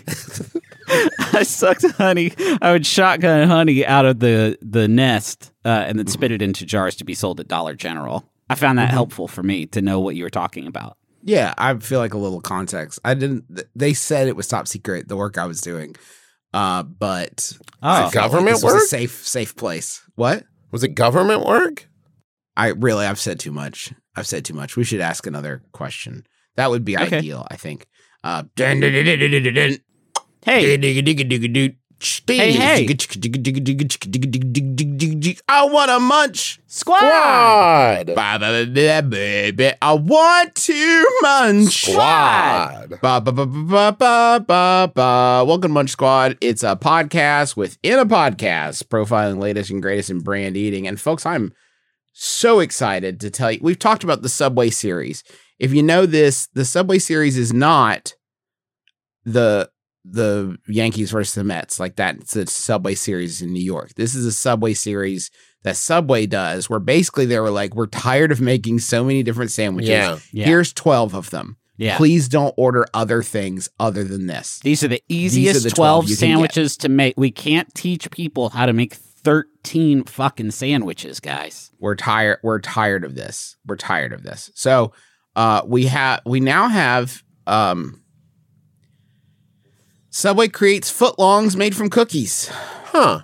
I sucked honey. I would shotgun honey out of the, the nest uh, and then spit it into jars to be sold at Dollar General. I found that helpful for me to know what you were talking about. Yeah, I feel like a little context. I didn't. They said it was top secret, the work I was doing, uh, but I Oh. felt Government this was work? a safe, safe place. What? Was it government work? I really, I've said too much. I've said too much. We should ask another question. That would be Okay. ideal, I think. Uh, dun, dun, dun, dun, dun, dun, dun. Hey, Digga, digga, digga, digga, Hey, hey. digga, digga, digga, digga, digga, digga, digga, digga, digga, digga. I want to munch. squad! Squad! Ba, ba, ba, ba, baby. I want to munch. Squad! Ba, ba, ba, ba, ba, ba, ba. Welcome to Munch Squad. It's a podcast within a podcast, profiling latest and greatest in brand eating. And folks, I'm so excited to tell you, we've talked about the Subway series. If you know this, the Subway series is not the the Yankees versus the Mets like that. It's a Subway series in New York. This is a Subway series that Subway does, where basically they were like, we're tired of making so many different sandwiches. Yeah. Yeah. Here's twelve of them. Yeah. Please don't order other things other than this. These are the These are easiest the twelve twelve you can get. sandwiches to make. We can't teach people how to make thirteen fucking sandwiches, guys. We're tired. We're tired of this. We're tired of this. So uh, we have we now have um, Subway creates footlongs made from cookies. Huh.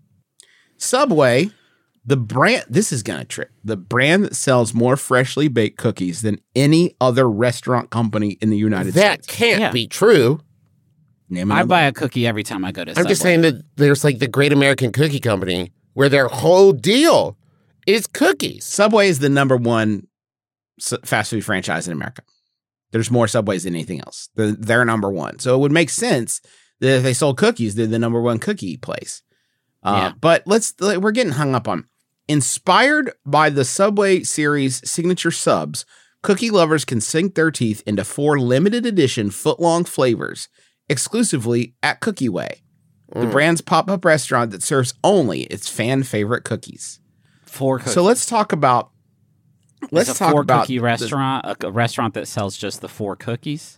Subway, the brand, this is going to trip. The brand that sells more freshly baked cookies than any other restaurant company in the United That States. can't Yeah. be true. Name I another. buy a cookie every time I go to I'm Subway. just saying that there's like the Great American Cookie Company where their whole deal is cookies. Subway is the number one s- fast food franchise in America. There's more Subways than anything else. They're, they're number one. So it would make sense that if they sold cookies, they're the number one cookie place. Uh, Yeah. But let's we're getting hung up on. Inspired by the Subway series signature subs, cookie lovers can sink their teeth into four limited edition footlong flavors exclusively at Cookie Way, the brand's pop-up restaurant that serves only its fan favorite cookies. Four cookies. So let's talk about let's it's a talk four about cookie the- restaurant, a, a restaurant that sells just the four cookies.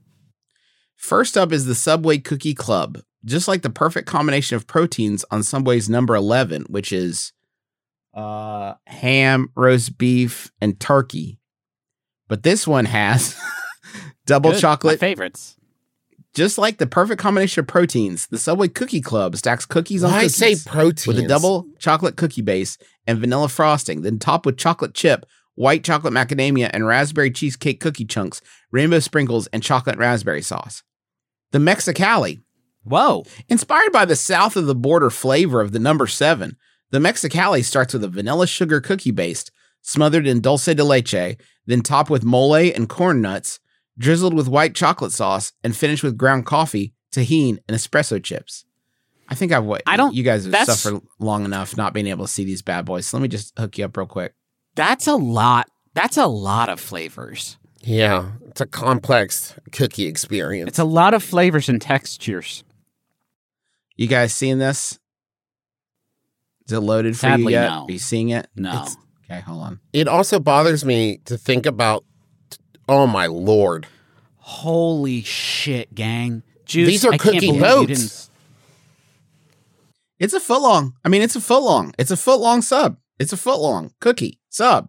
First up is the Subway Cookie Club. Just like the perfect combination of proteins on Subway's number eleven, which is uh, ham, roast beef, and turkey. But this one has double Good. chocolate. My favorites. Just like the perfect combination of proteins, the Subway Cookie Club stacks cookies on Why cookies say proteins? with a double chocolate cookie base and vanilla frosting, then topped with chocolate chip, white chocolate macadamia, and raspberry cheesecake cookie chunks, rainbow sprinkles, and chocolate and raspberry sauce. The Mexicali. Whoa. Inspired by the south of the border flavor of the number seven, the Mexicali starts with a vanilla sugar cookie base, smothered in dulce de leche, then topped with mole and corn nuts, drizzled with white chocolate sauce, and finished with ground coffee, tahini, and espresso chips. I think I've wait. I don't- You guys have that's- suffered long enough not being able to see these bad boys. So let me just hook you up real quick. That's a lot. That's a lot of flavors. Yeah, it's a complex cookie experience. It's a lot of flavors and textures. You guys seeing this? Is it loaded for you Sadly, yet? no. Are you seeing it? No. It's- okay, hold on. It also bothers me to think about, oh my Lord. Holy shit, gang. Juice, These are I can't cookie believe boats. you didn't- It's a foot long. I mean, it's a foot long. It's a foot long sub. It's a foot long cookie sub.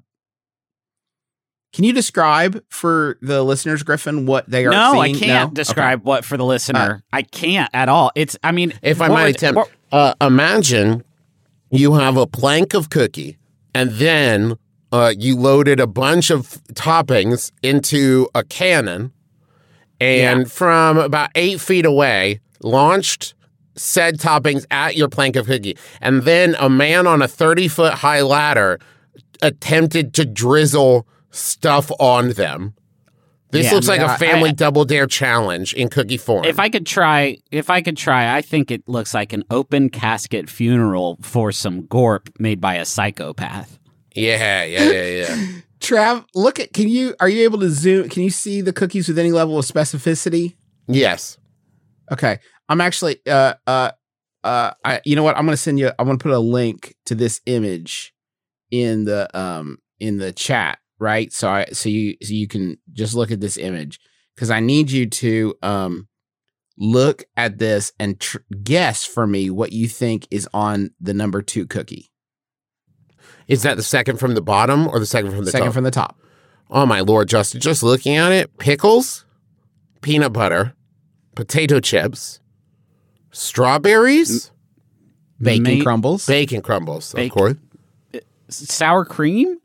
Can you describe for the listeners, Griffin, what they are No, I seeing? can't No? describe Okay. what for the listener. I can't at all. It's, I mean, If I what might we're- attempt, what- uh, imagine you have a plank of cookie, and then uh, you loaded a bunch of toppings into a cannon, and yeah. from about eight feet away, launched said toppings at your plank of cookie. And then a man on a thirty-foot high ladder attempted to drizzle stuff on them. This yeah, looks like a family I, double dare challenge in cookie form. If I could try, if I could try, I think it looks like an open casket funeral for some gorp made by a psychopath. Yeah, yeah, yeah, yeah. Trav, look at, can you, are you able to zoom, can you see the cookies with any level of specificity? Yes. Okay. I'm actually, uh, uh, uh, I, you know what? I'm going to send you, I'm going to put a link to this image in the, um, in the chat, right? So I, so you, so you can just look at this image because I need you to, um, look at this and tr- guess for me what you think is on the number two cookie. Is that the second from the bottom or the second from the second top? Second from the top. Oh my Lord, Justin, just looking at it, pickles, peanut butter, potato chips, strawberries, bacon Ma- crumbles, bacon crumbles, bacon. of course. Sour cream?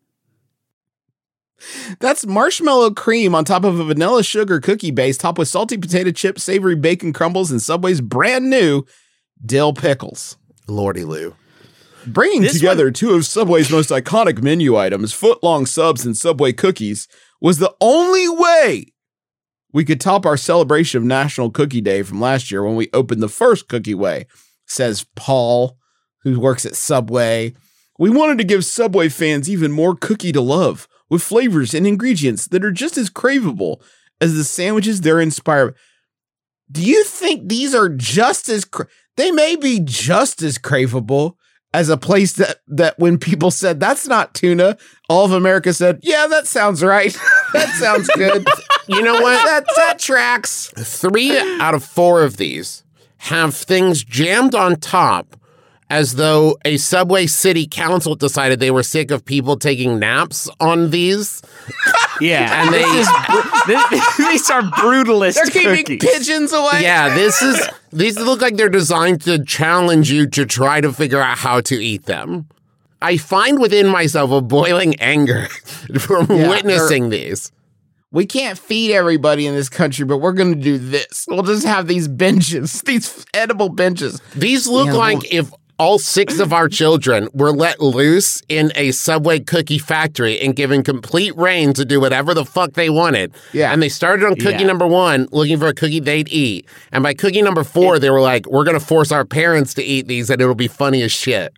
That's marshmallow cream on top of a vanilla sugar cookie base topped with salty potato chips, savory bacon crumbles, and Subway's brand new dill pickles. Lordy Lou. Bringing This together one- two of Subway's most iconic menu items, foot-long subs and Subway cookies, was the only way we could top our celebration of National Cookie Day from last year when we opened the first Cookie Way, says Paul, who works at Subway. We wanted to give Subway fans even more cookie to love, with flavors and ingredients that are just as craveable as the sandwiches they're inspired. Do you think these are just as, cra- they may be just as craveable as a place that, that when people said, that's not tuna, all of America said, yeah, that sounds right. That sounds good. You know what? that, that tracks. Three out of four of these have things jammed on top as though a Subway city council decided they were sick of people taking naps on these. Yeah, and they this is br- this, these are brutalist They're keeping cookies. pigeons away. Yeah, this is these look like they're designed to challenge you to try to figure out how to eat them. I find within myself a boiling anger from Yeah, witnessing these. We can't feed everybody in this country, but we're going to do this. We'll just have these benches, these edible benches. These look Yeah, like well- if all six of our children were let loose in a Subway cookie factory and given complete reign to do whatever the fuck they wanted. Yeah. And they started on cookie Yeah. number one, looking for a cookie they'd eat. And by cookie number four, they were like, we're going to force our parents to eat these and it'll be funny as shit.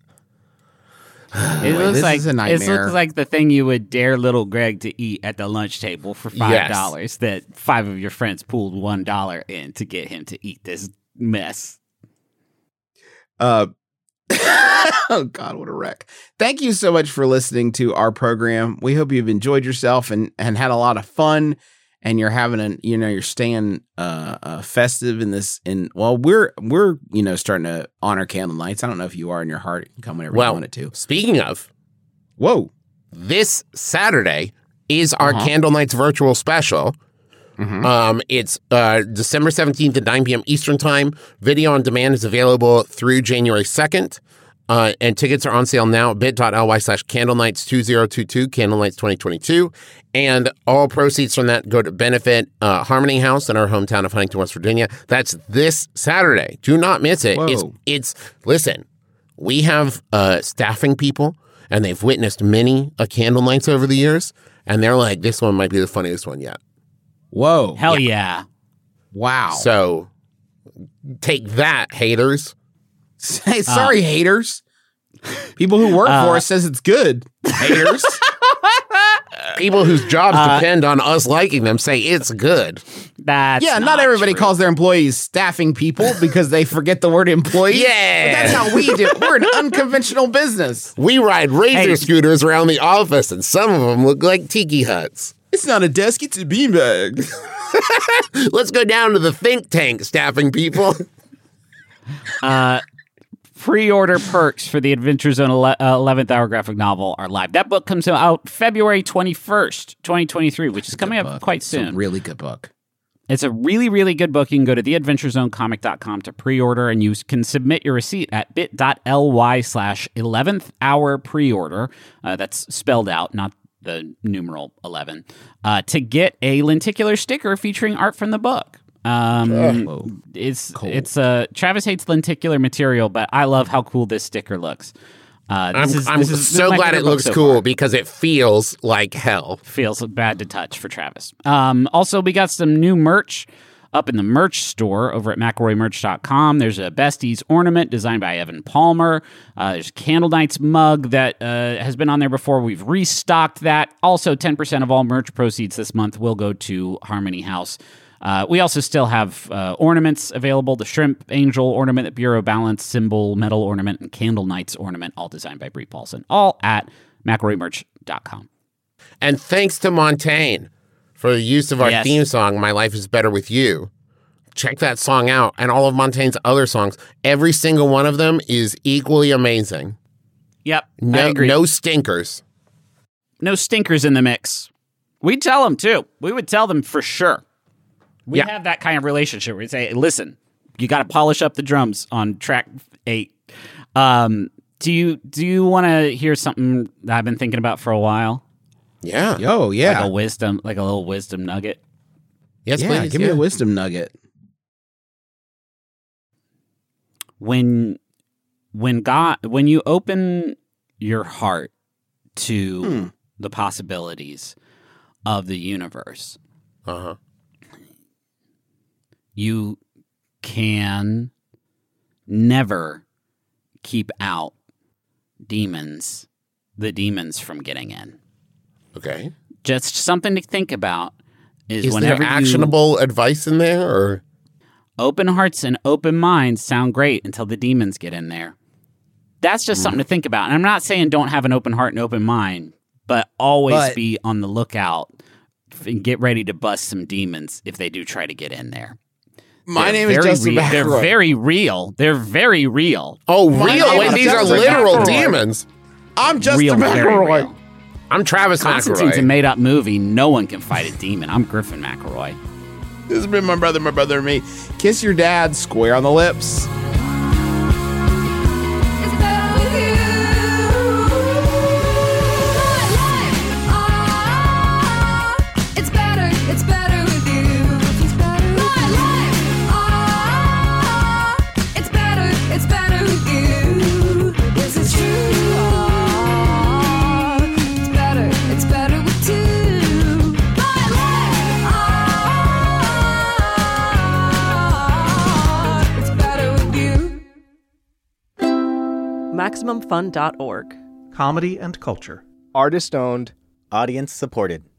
It looks this like is a it nightmare. looks like the thing you would dare little Greg to eat at the lunch table for five dollars. Yes. That five of your friends pooled one dollar in to get him to eat this mess. Uh, oh God, what a wreck. Thank you so much for listening to our program. We hope you've enjoyed yourself and, and had a lot of fun and you're having a, you know, you're staying uh, uh festive in this, in, well, we're, we're, you know, starting to honor candle nights. I don't know if you are in your heart. You can come whenever Well, you want it to. speaking of, Whoa. this Saturday is our Uh-huh. Candle Nights virtual special. Mhm. Um, it's uh, December seventeenth at nine p.m. Eastern Time. Video on demand is available through January second. Uh, and tickets are on sale now at bit.ly slash candlenights two thousand twenty-two, Candlenights twenty twenty-two. And all proceeds from that go to benefit uh, Harmony House in our hometown of Huntington, West Virginia. That's this Saturday. Do not miss it. Whoa. It's, it's, listen, we have uh, staffing people, and they've witnessed many a candle nights over the years, and they're like, this one might be the funniest one yet. Whoa. Hell yeah. Wow. So take that, haters. Hey, sorry, haters. People who work Uh, for us says it's good. Haters. People whose jobs Uh, depend on us liking them say it's good. That's yeah, not, everybody true. calls their employees staffing people because they forget the word employee. Yeah. But that's how we do it. We're an unconventional business. We ride razor Hey. scooters around the office, and some of them look like tiki huts. It's not a desk, it's a beanbag. Let's go down to the think tank, staffing people. Uh, pre-order perks for the Adventure Zone ele- uh, eleventh Hour graphic novel are live. That book comes out February twenty-first, twenty twenty-three, which is coming up Book. quite It's soon. a really good book. It's a really, really good book. You can go to the adventure zone comic dot com to pre-order, and you can submit your receipt at bit.ly slash 11th hour pre-order. Uh, that's spelled out, not the numeral eleven, uh, to get a lenticular sticker featuring art from the book. Um, oh, it's cool. it's uh, Travis hates lenticular material, but I love how cool this sticker looks. Uh, this I'm, is, I'm this is, so this glad it looks so cool far. because it feels like hell. Feels bad to touch for Travis. Um, also, we got some new merch up in the merch store over at McElroy Merch dot com. There's a Besties ornament designed by Evan Palmer. Uh, there's a Candle Nights mug that uh, has been on there before. We've restocked that. Also, ten percent of all merch proceeds this month will go to Harmony House. Uh, we also still have uh, ornaments available. The Shrimp Angel ornament, the Bureau Balance symbol metal ornament, and Candle Nights ornament, all designed by Brie Paulson. All at McElroy Merch dot com. And thanks to Montaigne for the use of our Yes. theme song, My Life is Better With You. Check that song out and all of Montaigne's other songs. Every single one of them is equally amazing. Yep, No, I agree. no stinkers. No stinkers in the mix. We'd tell them, too. We would tell them for sure. We Yeah. have that kind of relationship where we say, listen, you got to polish up the drums on track eight. Um, do you do you want to hear something that I've been thinking about for a while? Yeah. Yo, yeah. Like a wisdom, like a little wisdom nugget. Yes, yeah, please. give yeah. me a wisdom nugget. When when God when you open your heart to Hmm. the possibilities of the universe, Uh-huh. you can never keep out demons, the demons from getting in. Okay. Just something to think about is, Is there whenever actionable advice in there, or you, open hearts and open minds sound great until the demons get in there. That's just something to think about. And I'm not saying don't have an open heart and open mind, but always But- be on the lookout and get ready to bust some demons if they do try to get in there. My They're name is very Justin real. They're McElroy. very real. They're very real. oh, My real? name Wait, is these are Justin literal McElroy. demons. I'm Justin real, very McElroy. real. I'm Travis Constantine's a McElroy. made-up movie. No one can fight a demon. I'm Griffin McElroy. This has been my brother, my brother, and me. Kiss your dad square on the lips. It's better with you. My life, ah, it's better, it's better with you. It's better with my life, ah, it's better, it's better with you. This is true. Ah, it's better, it's better with two. My life, ah, it's better with you. Maximum Fun dot org. Comedy and culture. Artist owned, audience supported.